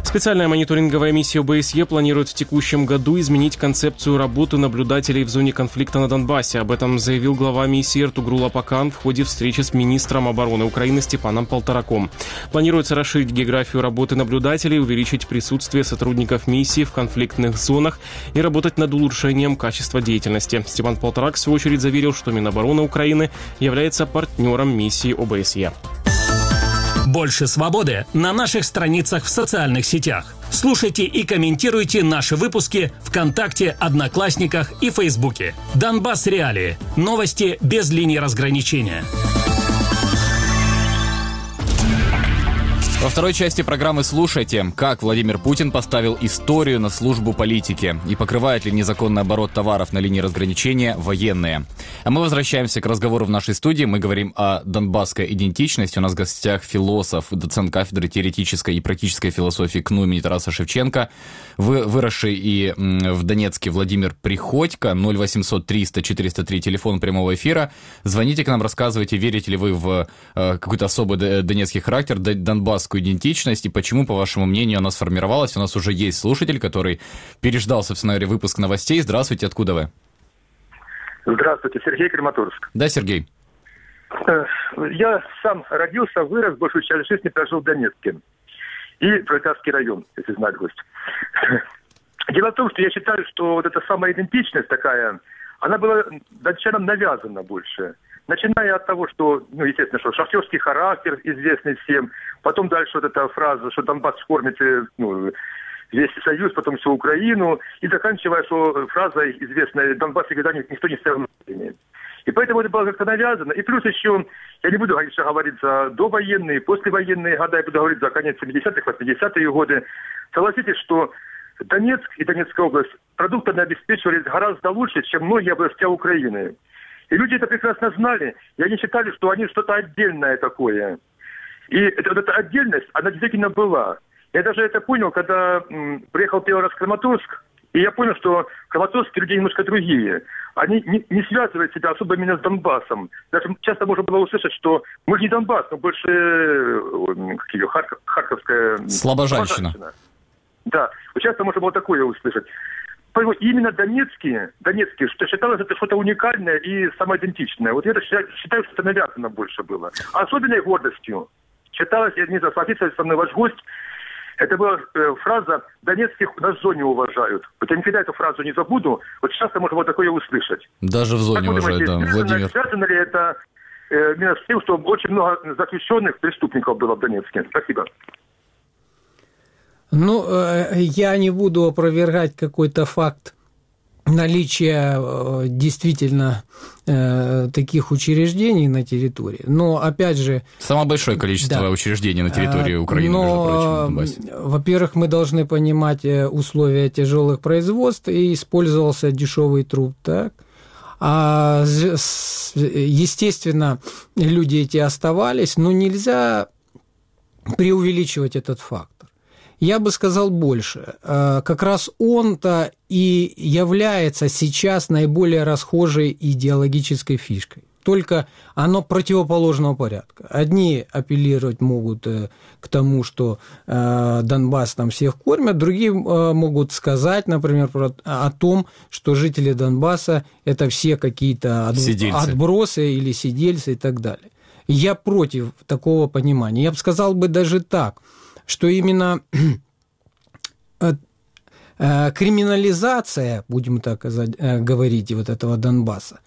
Специальная мониторинговая миссия ОБСЕ планирует в текущем году изменить концепцию работы наблюдателей в зоне конфликта на Донбассе. Об этом заявил глава миссии Эртугрул Апакан в ходе встречи с министром обороны Украины Степаном Полтораком. Планируется расширить географию работы наблюдателей, увеличить присутствие сотрудников миссии в конфликтных зонах и работать над улучшением качества деятельности. Степан Полторак, в свою очередь, заверил, что Минобороны Украины является партнером миссии ОБСЕ. Больше свободы на наших страницах в социальных сетях. Слушайте и комментируйте наши выпуски ВКонтакте, Одноклассниках и Фейсбуке. Донбасс Реалии. Новости без линии разграничения. Во второй части программы слушайте, как Владимир Путин поставил историю на службу политики и покрывает ли незаконный оборот товаров на линии разграничения военные. А мы возвращаемся к разговору в нашей студии. Мы говорим о донбасской идентичности. У нас в гостях философ, доцент кафедры теоретической и практической философии КНУ имени Тараса Шевченко, вы, выросший и в Донецке Владимир Приходько, ноль восемьсот триста четыреста три, телефон прямого эфира. Звоните к нам, рассказывайте, верите ли вы в э, какой-то особый донецкий характер, донбасскую идентичность и почему, по вашему мнению, она сформировалась. У нас уже есть слушатель, который переждал, собственно говоря, выпуск новостей. Здравствуйте, откуда вы? Здравствуйте, Сергей, Краматорск. Да, Сергей. Я сам родился, вырос, большую часть жизни прожил в Донецке. И Пролетарский район, если знать гость. Дело в том, что я считаю, что вот эта самая идентичность такая, она была дончанам навязана больше. Начиная от того, что, ну, естественно, что шахтерский характер известный всем, потом дальше вот эта фраза, что Донбасс кормит, ну, весь Союз, потом всю Украину, и заканчивая, что фраза известная, Донбасс никогда никто не ставил на Украине. И поэтому это было как-то навязано. И плюс еще, я не буду говорить, что говорить за довоенные, послевоенные годы, я буду говорить за конец семидесятых, восьмидесятых годы. Согласитесь, что Донецк и Донецкая область продуктами обеспечивались гораздо лучше, чем многие области Украины. И люди это прекрасно знали, и они считали, что они что-то отдельное такое. И это, вот эта отдельность, она действительно была. Я даже это понял, когда м, приехал первый раз в Краматорск, и я понял, что краматорские люди немножко другие. Они не, не связывают себя особо именно с Донбассом. Даже часто можно было услышать, что мы же не Донбасс, но больше э, как ее, Харьков, Харьковская... Слабожанщина. Да, часто можно было такое услышать. Именно донецкие, донецкие, что считалось это что-то уникальное и самоидентичное. Вот я считаю, считаю, что это навязано больше было. А особенной гордостью считалось, я не знаю, согласится со мной ваш гость, это была э, фраза «Донецких на зоне уважают». Вот я никогда эту фразу не забуду, вот часто можно вот такое услышать. Даже в зоне как уважают, да, Владимир. Связано ли это э, именно с тем, что очень много заключенных преступников было в Донецке? Спасибо. Ну, я не буду опровергать какой-то факт наличия действительно таких учреждений на территории. Но, опять же... Самое большое количество да. учреждений на территории Украины, но, между прочим, в Донбассе. Во-первых, мы должны понимать условия тяжелых производств, и использовался дешевый труд, так? А, естественно, люди эти оставались, но нельзя преувеличивать этот факт. Я бы сказал больше. Как раз он-то и является сейчас наиболее расхожей идеологической фишкой. Только оно противоположного порядка. Одни апеллировать могут к тому, что Донбасс там всех кормят, другие могут сказать, например, о том, что жители Донбасса – это все какие-то отбросы или сидельцы и так далее. Я против такого понимания. Я бы сказал бы даже так, что именно криминализация, будем так говорить, вот этого Донбасса,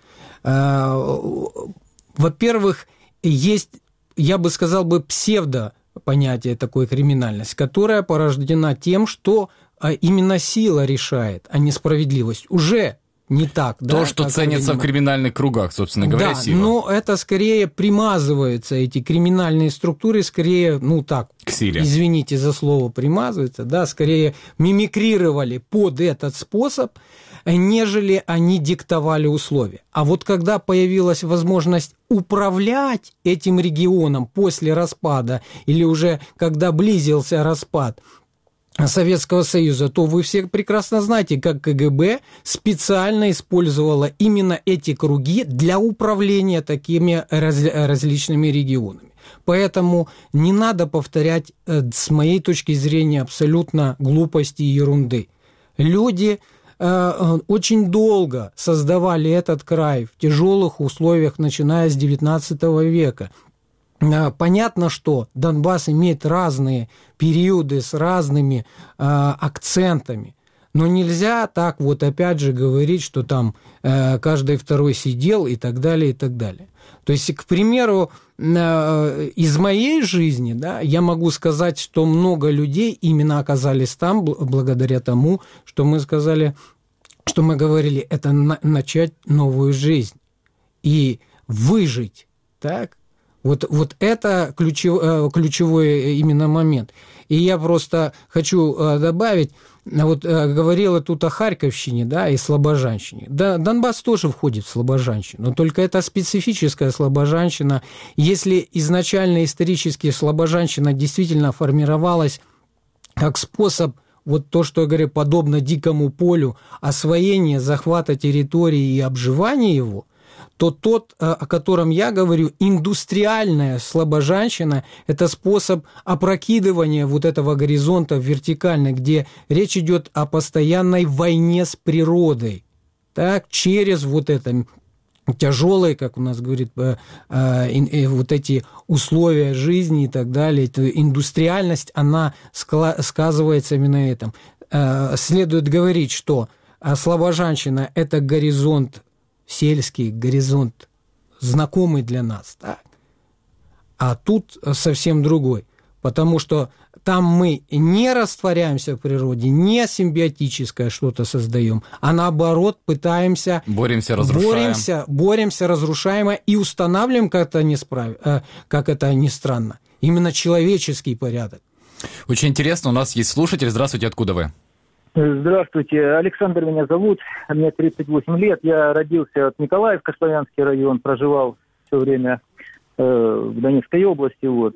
во-первых, есть, я бы сказал бы, псевдопонятие такой криминальности, которая порождена тем, что именно сила решает, а не справедливость. Уже не так. То, да, что ценится в криминальных кругах, собственно говоря, да, сила. но это скорее примазываются, эти криминальные структуры скорее, ну так, к силе. Извините за слово примазываются, да, скорее мимикрировали под этот способ, нежели они диктовали условия. А вот когда появилась возможность управлять этим регионом после распада или уже когда близился распад Советского Союза, то вы все прекрасно знаете, как КГБ специально использовало именно эти круги для управления такими раз, различными регионами. Поэтому не надо повторять, с моей точки зрения, абсолютно глупости и ерунды. Люди э, очень долго создавали этот край в тяжелых условиях, начиная с девятнадцатого века. Понятно, что Донбасс имеет разные периоды с разными э, акцентами, но нельзя так вот опять же говорить, что там э, каждый второй сидел и так далее, и так далее. То есть, к примеру, э, из моей жизни, да, я могу сказать, что много людей именно оказались там благодаря тому, что мы сказали, что мы говорили, это на- начать новую жизнь и выжить, так? Вот, вот это ключев, ключевой именно момент. И я просто хочу добавить, вот говорила тут о Харьковщине, да, и слобожанщине. Да, Донбасс тоже входит в слобожанщину, но только это специфическая слобожанщина. Если изначально исторически слобожанщина действительно формировалась как способ, вот то, что я говорю, подобно дикому полю, освоения, захвата территории и обживания его, то тот, о котором я говорю, индустриальная слобожанщина, это способ опрокидывания вот этого горизонта вертикально, где речь идет о постоянной войне с природой, так, через вот это тяжелые, как у нас говорит, вот эти условия жизни и так далее, эта индустриальность, она сказывается именно на этом. Следует говорить, что слобожанщина – это горизонт сельский, горизонт, знакомый для нас, да? А тут совсем другой, потому что там мы не растворяемся в природе, не симбиотическое что-то создаем, а наоборот пытаемся... Боремся, разрушаем. Боремся, боремся, разрушаем и устанавливаем, как это не, справ... как это ни странно, именно человеческий порядок. Очень интересно, у нас есть слушатель. Здравствуйте, откуда вы? Здравствуйте, Александр меня зовут, мне тридцать восемь лет, я родился от Николаевска, Славянский район, проживал все время э, в Донецкой области, вот.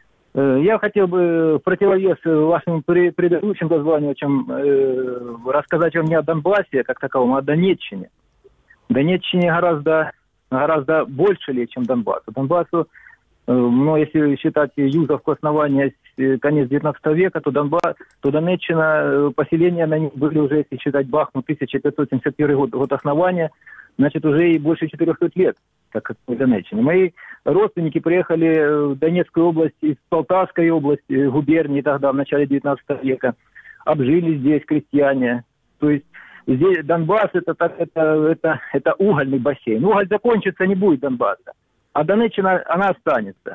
Э, я хотел бы в противовес вашим предыдущим дозванивающим э, рассказать вам не о Донбассе как таковом, а о Донеччине. Донеччине гораздо, гораздо больше лет, чем Донбассу. Донбассу, э, но если считать Юзовку основания конец девятнадцатого века, то Донбасс, то Донеччина, поселения на них были уже, если считать Бахмут, тысяча пятьсот семьдесят первый год, год основания, значит, уже и больше четырехсот лет, так как в Донеччине. Мои родственники приехали в Донецкую область из Полтавской области, губернии тогда, в начале девятнадцатого века, обжили здесь крестьяне. То есть здесь Донбасс это, это, это, это угольный бассейн. Уголь закончится, не будет Донбасса, а Донеччина, она останется.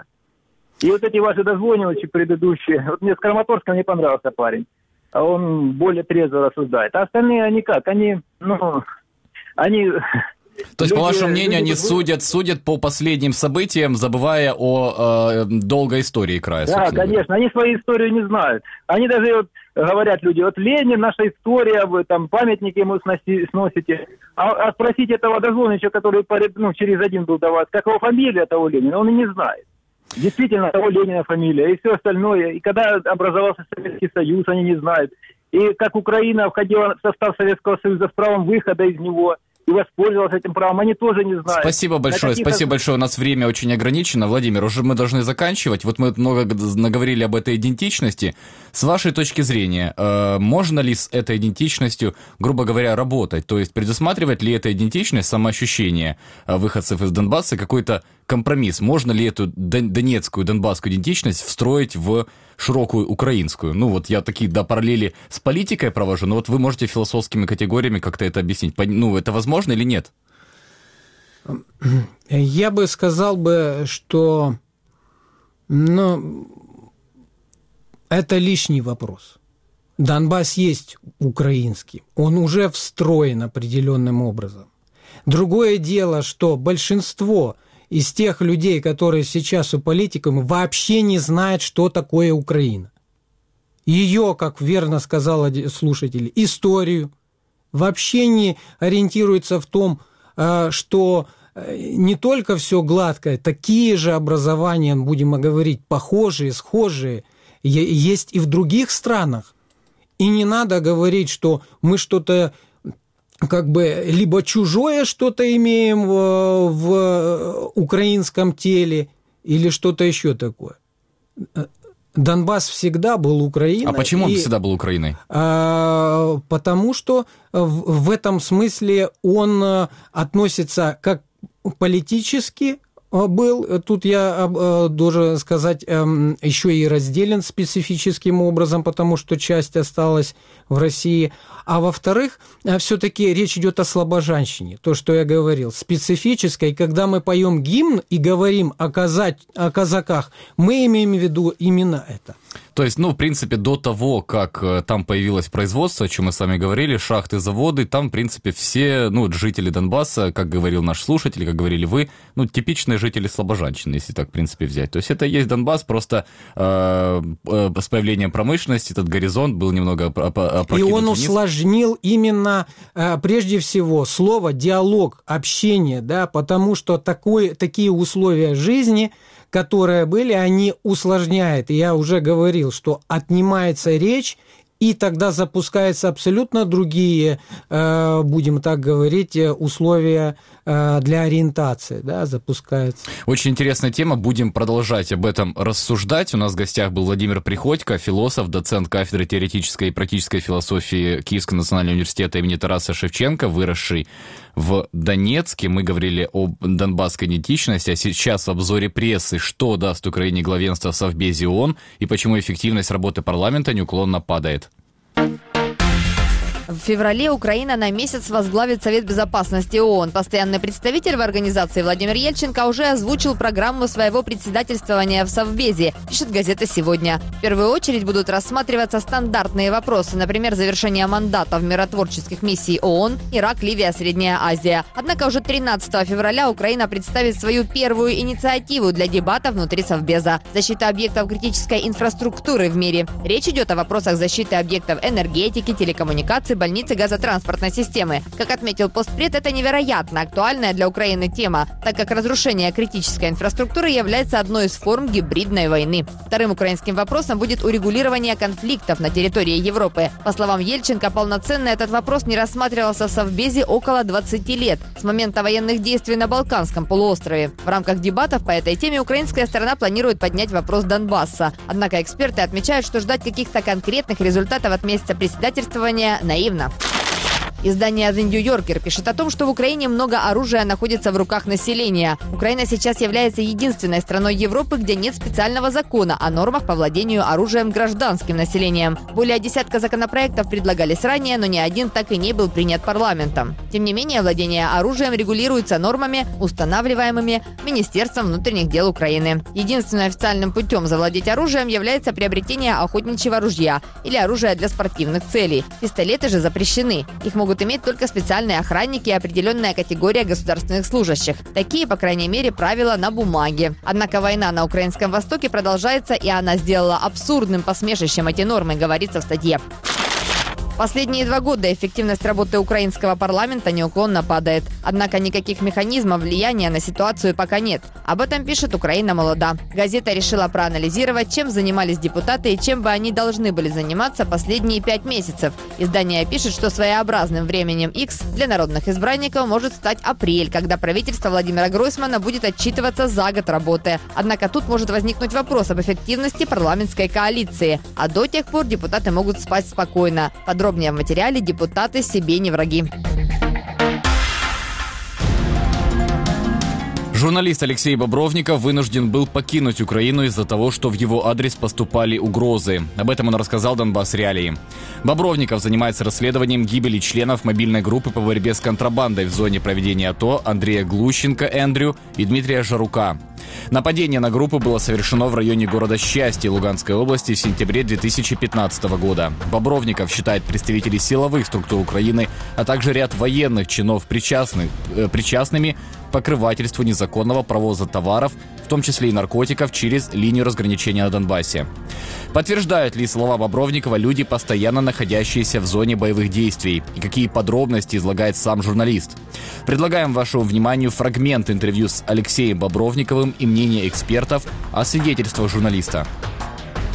И вот эти ваши дозвонивачи предыдущие, вот мне с Краматорска не понравился парень, а он более трезво рассуждает. А остальные, они как? Они, ну, они... То есть, люди, по вашему мнению, люди... они судят, судят по последним событиям, забывая о э, долгой истории края? Да, конечно, они свою историю не знают. Они даже вот говорят люди, вот Ленин, наша история, вы там памятники ему сноси, сносите. А, а спросите этого дозвонивача, который ну, через один был до вас, как его фамилия того Ленина, он и не знает. Действительно, того Ленина фамилия и все остальное. И когда образовался Советский Союз, они не знают. И как Украина входила в состав Советского Союза с правом выхода из него и воспользовалась этим правом, они тоже не знают. Спасибо большое, каких... спасибо большое. У нас время очень ограничено. Владимир, уже мы должны заканчивать. Вот мы много наговорили об этой идентичности. С вашей точки зрения, э, можно ли с этой идентичностью, грубо говоря, работать? То есть предусматривает ли эта идентичность, самоощущение выходцев из Донбасса какой-то компромисс? Можно ли эту донецкую, донбасскую идентичность встроить в широкую украинскую? Ну вот я такие, да, параллели с политикой провожу, но вот вы можете философскими категориями как-то это объяснить. Ну, это возможно или нет? Я бы сказал бы, что ну, это лишний вопрос. Донбасс есть украинский, он уже встроен определенным образом. Другое дело, что большинство из тех людей, которые сейчас у политиков, вообще не знают, что такое Украина. Ее, как верно сказал слушатель, историю, вообще не ориентируется в том, что не только все гладкое, такие же образования, будем говорить, похожие, схожие, есть и в других странах. И не надо говорить, что мы что-то как бы либо чужое что-то имеем в, в украинском теле, или что-то еще такое. Донбасс всегда был Украиной. А почему он и, всегда был Украиной? А, потому что в, в этом смысле он относится как политически был, тут я должен сказать, еще и разделен специфическим образом, потому что часть осталась в России. А во-вторых, все-таки речь идет о слабожанщине, то, что я говорил, специфической. Когда мы поем гимн и говорим о, казать, о казаках, мы имеем в виду именно это. То есть, ну, в принципе, до того, как там появилось производство, о чем мы с вами говорили, шахты, заводы, там, в принципе, все, ну, жители Донбасса, как говорил наш слушатель, как говорили вы, ну, типичные жители слабожанщины, если так, в принципе, взять. То есть, это и есть Донбасс, просто э, э, с появлением промышленности этот горизонт был немного опрокинут. И он вниз. усложнил именно, э, прежде всего, слово диалог, общение, да, потому что такой, такие условия жизни, которые были, они усложняют. И я уже говорил, что отнимается речь, и тогда запускаются абсолютно другие, э, будем так говорить, условия э, для ориентации, да, запускаются. Очень интересная тема, будем продолжать об этом рассуждать. У нас в гостях был Владимир Приходько, философ, доцент кафедры теоретической и практической философии Киевского национального университета имени Тараса Шевченко, выросший в Донецке. Мы говорили об донбасской идентичности, а сейчас в обзоре прессы, что даст Украине главенство в Совбезе ООН и почему эффективность работы парламента неуклонно падает. В феврале Украина на месяц возглавит Совет Безопасности ООН. Постоянный представитель в организации Владимир Ельченко уже озвучил программу своего председательствования в Совбезе, пишет газета «Сегодня». В первую очередь будут рассматриваться стандартные вопросы, например, завершение мандата в миротворческих миссий ООН, Ирак, Ливия, Средняя Азия. Однако уже тринадцатого февраля Украина представит свою первую инициативу для дебата внутри Совбеза – защита объектов критической инфраструктуры в мире. Речь идет о вопросах защиты объектов энергетики, телекоммуникаций, больницы, газотранспортной системы. Как отметил постпред, это невероятно актуальная для Украины тема, так как разрушение критической инфраструктуры является одной из форм гибридной войны. Вторым украинским вопросом будет урегулирование конфликтов на территории Европы. По словам Ельченко, полноценно этот вопрос не рассматривался в Совбезе около двадцати лет, с момента военных действий на Балканском полуострове. В рамках дебатов по этой теме украинская сторона планирует поднять вопрос Донбасса. Однако эксперты отмечают, что ждать каких-то конкретных результатов от месяца председательствования наивно. Издание The New Yorker пишет о том, что в Украине много оружия находится в руках населения. Украина сейчас является единственной страной Европы, где нет специального закона о нормах по владению оружием гражданским населением. Более десятка законопроектов предлагались ранее, но ни один так и не был принят парламентом. Тем не менее, владение оружием регулируется нормами, устанавливаемыми Министерством внутренних дел Украины. Единственным официальным путем завладеть оружием является приобретение охотничьего ружья или оружия для спортивных целей. Пистолеты же запрещены. Их могут иметь только специальные охранники и определенная категория государственных служащих. Такие, по крайней мере, правила на бумаге. Однако война на Украинском Востоке продолжается, и она сделала абсурдным посмешищем эти нормы, говорится в статье. Последние два года эффективность работы украинского парламента неуклонно падает. Однако никаких механизмов влияния на ситуацию пока нет. Об этом пишет «Украина молода». Газета решила проанализировать, чем занимались депутаты и чем бы они должны были заниматься последние пять месяцев. Издание пишет, что своеобразным временем X для народных избранников может стать апрель, когда правительство Владимира Гройсмана будет отчитываться за год работы. Однако тут может возникнуть вопрос об эффективности парламентской коалиции. А до тех пор депутаты могут спать спокойно. Подробнее в материале «Депутаты себе не враги». Журналист Алексей Бобровников вынужден был покинуть Украину из-за того, что в его адрес поступали угрозы. Об этом он рассказал «Донбасс Реалии». Бобровников занимается расследованием гибели членов мобильной группы по борьбе с контрабандой в зоне проведения АТО Андрея Глущенко, Эндрю и Дмитрия Жарука. Нападение на группу было совершено в районе города Счастье Луганской области в сентябре две тысячи пятнадцатого года. Бобровников считает представителей силовых структур Украины, а также ряд военных чинов причастных, э, причастными к покрывательству незаконного провоза товаров, в том числе и наркотиков, через линию разграничения на Донбассе. Подтверждают ли слова Бобровникова люди, постоянно находящиеся в зоне боевых действий? И какие подробности излагает сам журналист? Предлагаем вашему вниманию фрагмент интервью с Алексеем Бобровниковым и мнение экспертов о свидетельствах журналиста.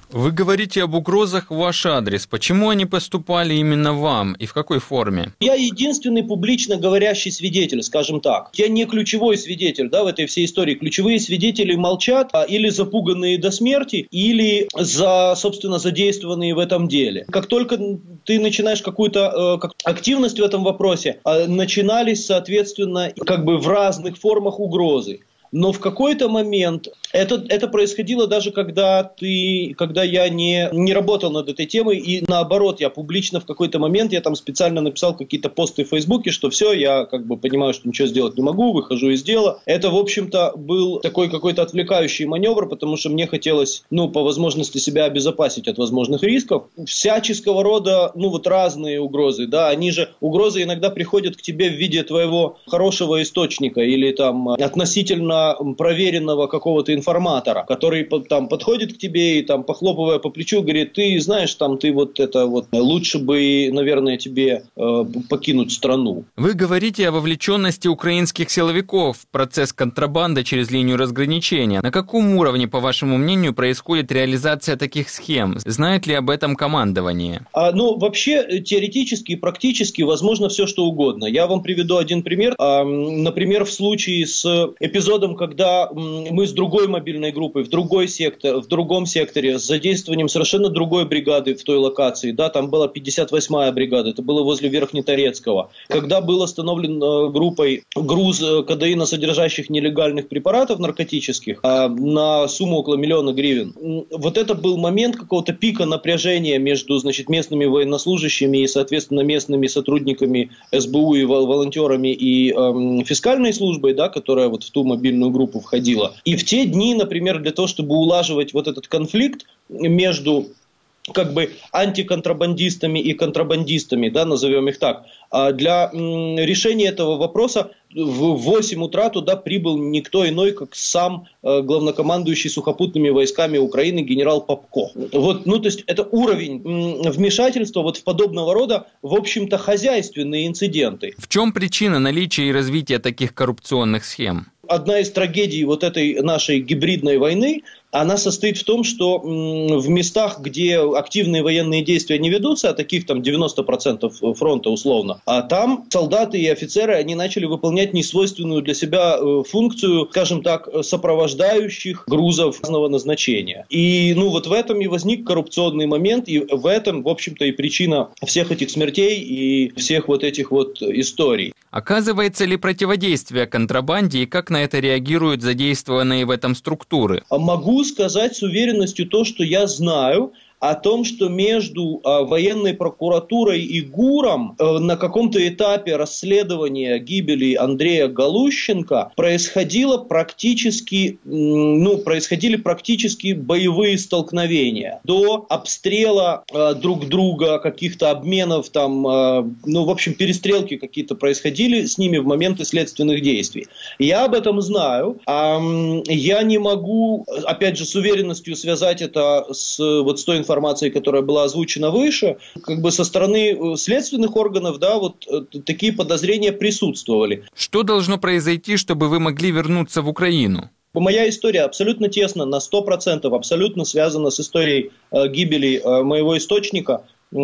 Вы говорите об угрозах в ваш адрес. Почему они поступали именно вам и в какой форме? Я единственный публично говорящий свидетель, скажем так. Я не ключевой свидетель, да, в этой всей истории. Ключевые свидетели молчат, а, или запуганные до смерти, или, за, собственно, задействованные в этом деле. Как только ты начинаешь какую-то э, как, активность в этом вопросе, э, начинались, соответственно, как бы в разных формах угрозы. Но в какой-то момент это, это происходило даже когда, ты, когда я не, не работал над этой темой, и наоборот, я публично в какой-то момент, я там специально написал какие-то посты в Фейсбуке, что все, я как бы понимаю, что ничего сделать не могу, выхожу из дела. Это, в общем-то, был такой какой-то отвлекающий маневр, потому что мне хотелось, ну, по возможности себя обезопасить от возможных рисков. Всяческого рода, ну, вот разные угрозы, да, они же, угрозы иногда приходят к тебе в виде твоего хорошего источника или там относительно проверенного какого-то информатора, который там подходит к тебе и там, похлопывая по плечу, говорит: ты знаешь, там ты вот это вот, лучше бы, наверное, тебе э, покинуть страну. Вы говорите о вовлеченности украинских силовиков в процесс контрабанды через линию разграничения. На каком уровне, по вашему мнению, происходит реализация таких схем? Знает ли об этом командование? А, ну, вообще, теоретически и практически возможно все, что угодно. Я вам приведу один пример. А, например, в случае с эпизодом, когда мы с другой мобильной группой в другой сектор, в другом секторе с задействованием совершенно другой бригады в той локации, да, там была пятьдесят восьмая бригада, это было возле Верхнеторецкого, когда был остановлен э, группой груз кодеина, содержащих нелегальных препаратов наркотических, э, на сумму около миллиона гривен. Вот это был момент какого-то пика напряжения между, значит, местными военнослужащими и, соответственно, местными сотрудниками эс бэ у и волонтерами и э, фискальной службой, да, которая вот в ту мобильную группу входила. И в те дни, например, для того, чтобы улаживать вот этот конфликт между как бы антиконтрабандистами и контрабандистами, да, назовем их так, для решения этого вопроса в восемь утра туда прибыл никто иной, как сам главнокомандующий сухопутными войсками Украины генерал Попко. Вот, ну, то есть это уровень вмешательства вот в подобного рода, в общем-то, хозяйственные инциденты. В чем причина наличия и развития таких коррупционных схем? Одна из трагедий вот этой нашей гибридной войны, она состоит в том, что в местах, где активные военные действия не ведутся, а таких там девяносто процентов фронта условно, а там солдаты и офицеры, они начали выполнять несвойственную для себя функцию, скажем так, сопровождающих грузов разного назначения. И ну вот в этом и возник коррупционный момент, и в этом, в общем-то, и причина всех этих смертей и всех вот этих вот историй. Оказывается ли противодействие контрабанде и как на это реагируют задействованные в этом структуры? Могу сказать с уверенностью то, что я знаю о том, что между э, военной прокуратурой и ГУРом э, на каком-то этапе расследования гибели Андрея Галущенко происходило практически, ну, происходили практически боевые столкновения. До обстрела э, друг друга, каких-то обменов, там, э, ну, в общем, перестрелки какие-то происходили с ними в моменты следственных действий. Я об этом знаю. Э, я не могу, опять же, с уверенностью связать это с, вот, с той информацией, информации, которая была озвучена выше, как бы со стороны следственных органов, да, вот такие подозрения присутствовали. Что должно произойти, чтобы вы могли вернуться в Украину? Моя история абсолютно тесно, на сто процентов, абсолютно связана с историей э, гибели э, моего источника.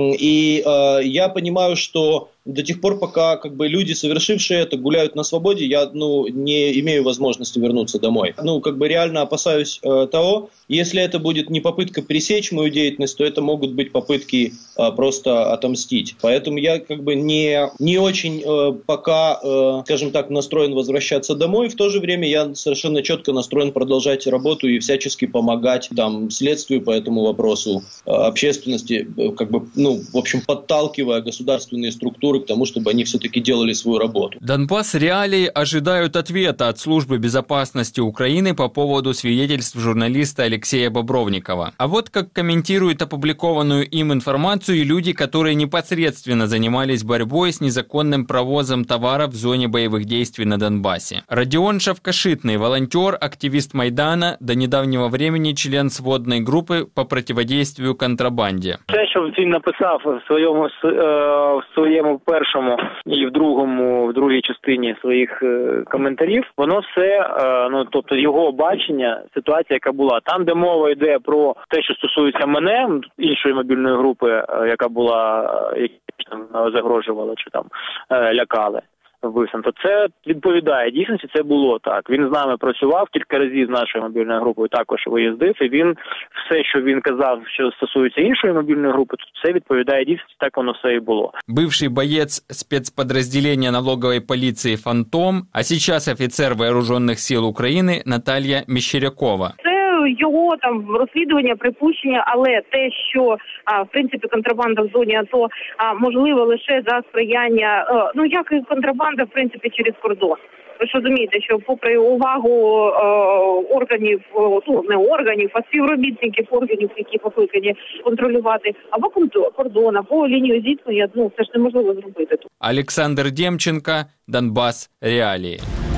И э, я понимаю, что до тех пор, пока как бы люди, совершившие это, гуляют на свободе, я ну, не имею возможности вернуться домой. Ну, как бы реально опасаюсь э, того, если это будет не попытка пресечь мою деятельность, то это могут быть попытки э, просто отомстить. Поэтому я как бы не, не очень э, пока, э, скажем так, настроен возвращаться домой. В то же время я совершенно четко настроен продолжать работу и всячески помогать там следствию по этому вопросу, э, общественности, э, как бы, ну, в общем, подталкивая государственные структуры к тому, чтобы они все-таки делали свою работу. Донбасс Реалии ожидают ответа от Службы безопасности Украины по поводу свидетельств журналиста Алексея Бобровникова. А вот как комментируют опубликованную им информацию люди, которые непосредственно занимались борьбой с незаконным провозом товаров в зоне боевых действий на Донбассе. Родион Шавкашитный, волонтер, активист Майдана, до недавнего времени член сводной группы по противодействию контрабанде. Те, що він написав в своєму, в своєму першому і в другому, в другій частині своїх е, коментарів, воно все, е, ну тобто його бачення, ситуація, яка була. Там, де мова йде про те, що стосується мене, іншої мобільної групи, е, яка була, е, які там загрожували чи там е, лякали вбивством, то це відповідає дійсності, це було так. Він з нами працював, кілька разів з нашою мобільною групою також виїздив, і він, все, що він казав, що стосується іншої мобільної групи, то це відповідає дійсності, так воно все і було. Бывший боец спецподразделения налоговой полиции «Фантом», а сейчас офицер Вооруженных сил України Наталія Мещерякова. Його там розслідування, припущення, але те, що а, в принципі контрабанда в зоні АТО а, можливо лише за сприяння, а, ну як і контрабанда в принципі через кордон. Ви ж розумієте, що попри увагу а, органів, ну не органів, а співробітників органів, які покликані контролювати або кордон, або лінію зіткнення, ну це ж неможливо зробити. Олександр Демченко, Донбас Реалии.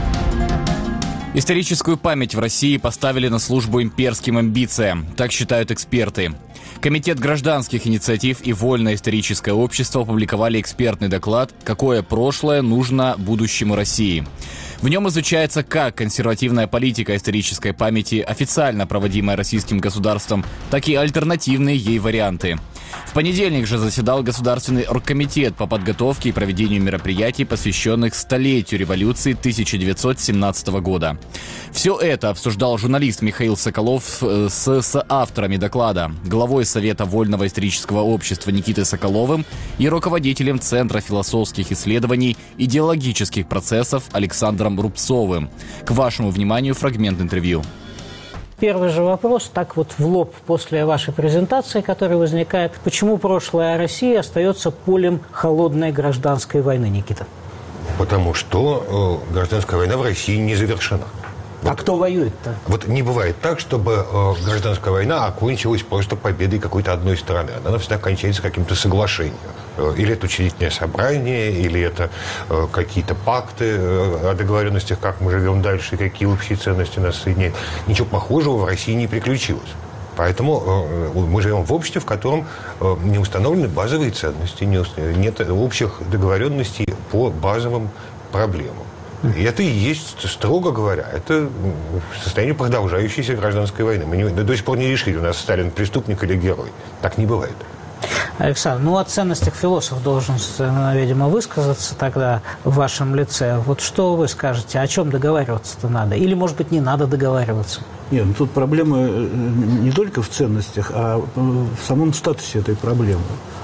Историческую память в России поставили на службу имперским амбициям, так считают эксперты. Комитет гражданских инициатив и Вольное историческое общество опубликовали экспертный доклад «Какое прошлое нужно будущему России». В нем изучается, как консервативная политика исторической памяти, официально проводимая российским государством, так и альтернативные ей варианты. В понедельник же заседал Государственный оргкомитет по подготовке и проведению мероприятий, посвященных столетию революции тысяча девятьсот семнадцатого года. Все это обсуждал журналист Михаил Соколов с соавторами доклада, главой Совета Вольного исторического общества Никитой Соколовым и руководителем Центра философских исследований идеологических процессов Александром Рубцовым. К вашему вниманию фрагмент интервью. Первый же вопрос, так вот в лоб после вашей презентации, который возникает. Почему прошлая Россия остается полем холодной гражданской войны, Никита? Потому что э, гражданская война в России не завершена. А вот, кто воюет-то? Вот не бывает так, чтобы э, гражданская война окончилась просто победой какой-то одной стороны. Она всегда кончается каким-то соглашением. Или это учредительное собрание, или это э, какие-то пакты э, о договоренностях, как мы живем дальше, какие общие ценности нас соединяют. Ничего похожего в России не приключилось. Поэтому э, мы живем в обществе, в котором э, не установлены базовые ценности, не, нет общих договоренностей по базовым проблемам. И это и есть, строго говоря, это состояние продолжающейся гражданской войны. Мы не, до сих пор не решили, у нас Сталин преступник или герой. Так не бывает. Александр, ну о ценностях философ должен, видимо, высказаться тогда в вашем лице. Вот что вы скажете, о чем договариваться-то надо? Или, может быть, не надо договариваться? Нет, ну тут проблема не только в ценностях, а в самом статусе этой проблемы.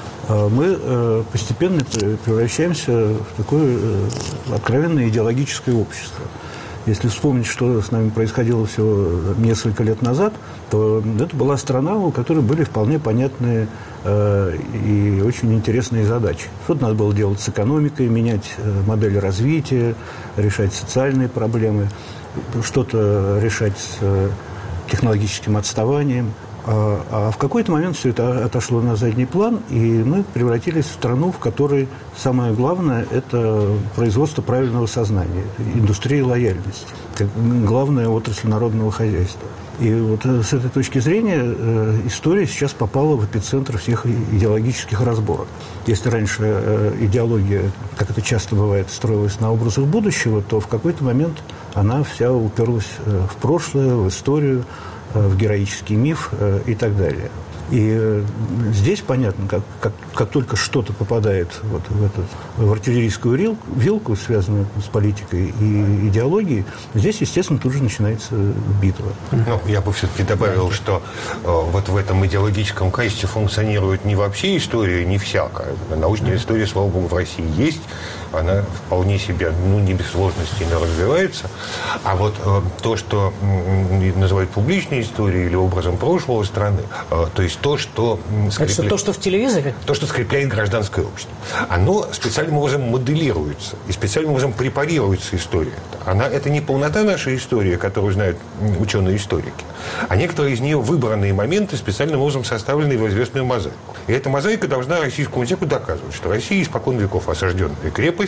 Мы постепенно превращаемся в такое откровенное идеологическое общество. Если вспомнить, что с нами происходило всего несколько лет назад, то это была страна, у которой были вполне понятные э, и очень интересные задачи. Что-то надо было делать с экономикой, менять модели развития, решать социальные проблемы, что-то решать с технологическим отставанием. А в какой-то момент все это отошло на задний план, и мы превратились в страну, в которой самое главное – это производство правильного сознания, индустрия лояльности, как главная отрасль народного хозяйства. И вот с этой точки зрения история сейчас попала в эпицентр всех идеологических разборок. Если раньше идеология, как это часто бывает, строилась на образах будущего, то в какой-то момент она вся уперлась в прошлое, в историю, в героический миф и так далее. И здесь понятно, как, как, как только что-то попадает вот в, этот, в артиллерийскую вилку, вилку, связанную с политикой и идеологией, здесь, естественно, тут же начинается битва. Ну, я бы все-таки добавил, да, что э, вот в этом идеологическом качестве функционирует не вообще история, не всякая. Научная история, слава богу, в России есть. Она вполне себе, ну, не без сложностей, но развивается. А вот э, то, что э, называют публичной историей или образом прошлого страны, э, то есть то, что скрепляет... Это то, что в телевизоре? То, что скрепляет гражданское общество. Оно специальным образом моделируется и специальным образом препарируется история. Она, это не полнота нашей истории, которую знают ученые-историки, а некоторые из нее выбранные моменты, специальным образом составленные в известную мозаику. И эта мозаика должна российскому человеку доказывать, что Россия испокон веков осажденная крепость,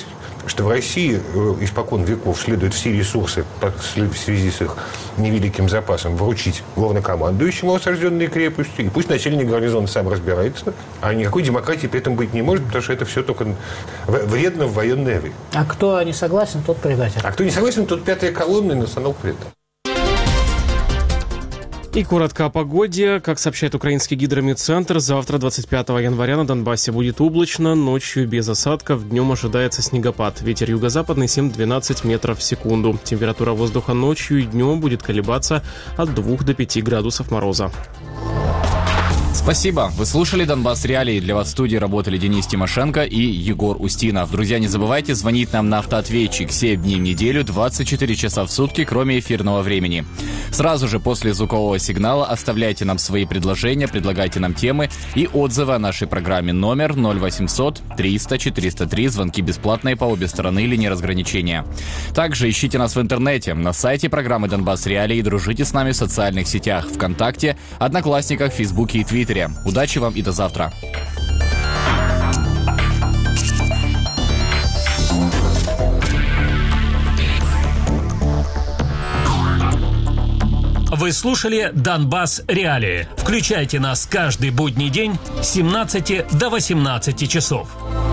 что в России испокон веков следует все ресурсы в связи с их невеликим запасом вручить главнокомандующему осажденные крепости, и пусть начальник гарнизона сам разбирается, а никакой демократии при этом быть не может, потому что это все только вредно в военное время. А кто не согласен, тот предатель. А кто не согласен, тот пятая колонна и национал-предатель. И коротко о погоде. Как сообщает украинский гидрометцентр, завтра, двадцать пятого января, на Донбассе будет облачно, ночью без осадков, днем ожидается снегопад. Ветер юго-западный семь-двенадцать метров в секунду. Температура воздуха ночью и днем будет колебаться от двух до пяти градусов мороза. Спасибо. Вы слушали «Донбасс Реалии». Для вас в студии работали Денис Тимошенко и Егор Устинов. Друзья, не забывайте звонить нам на автоответчик семь дней в неделю, двадцать четыре часа в сутки, кроме эфирного времени. Сразу же после звукового сигнала оставляйте нам свои предложения, предлагайте нам темы и отзывы о нашей программе. Номер ноль восемьсот триста четыреста три. Звонки бесплатные по обе стороны линии разграничения. Также ищите нас в интернете, на сайте программы «Донбасс Реалии» и дружите с нами в социальных сетях ВКонтакте, Одноклассниках, Фейсбуке и Твиттере. Удачи вам и до завтра. Вы слушали «Донбасс Реалии». Включайте нас каждый будний день с семнадцати до восемнадцати часов.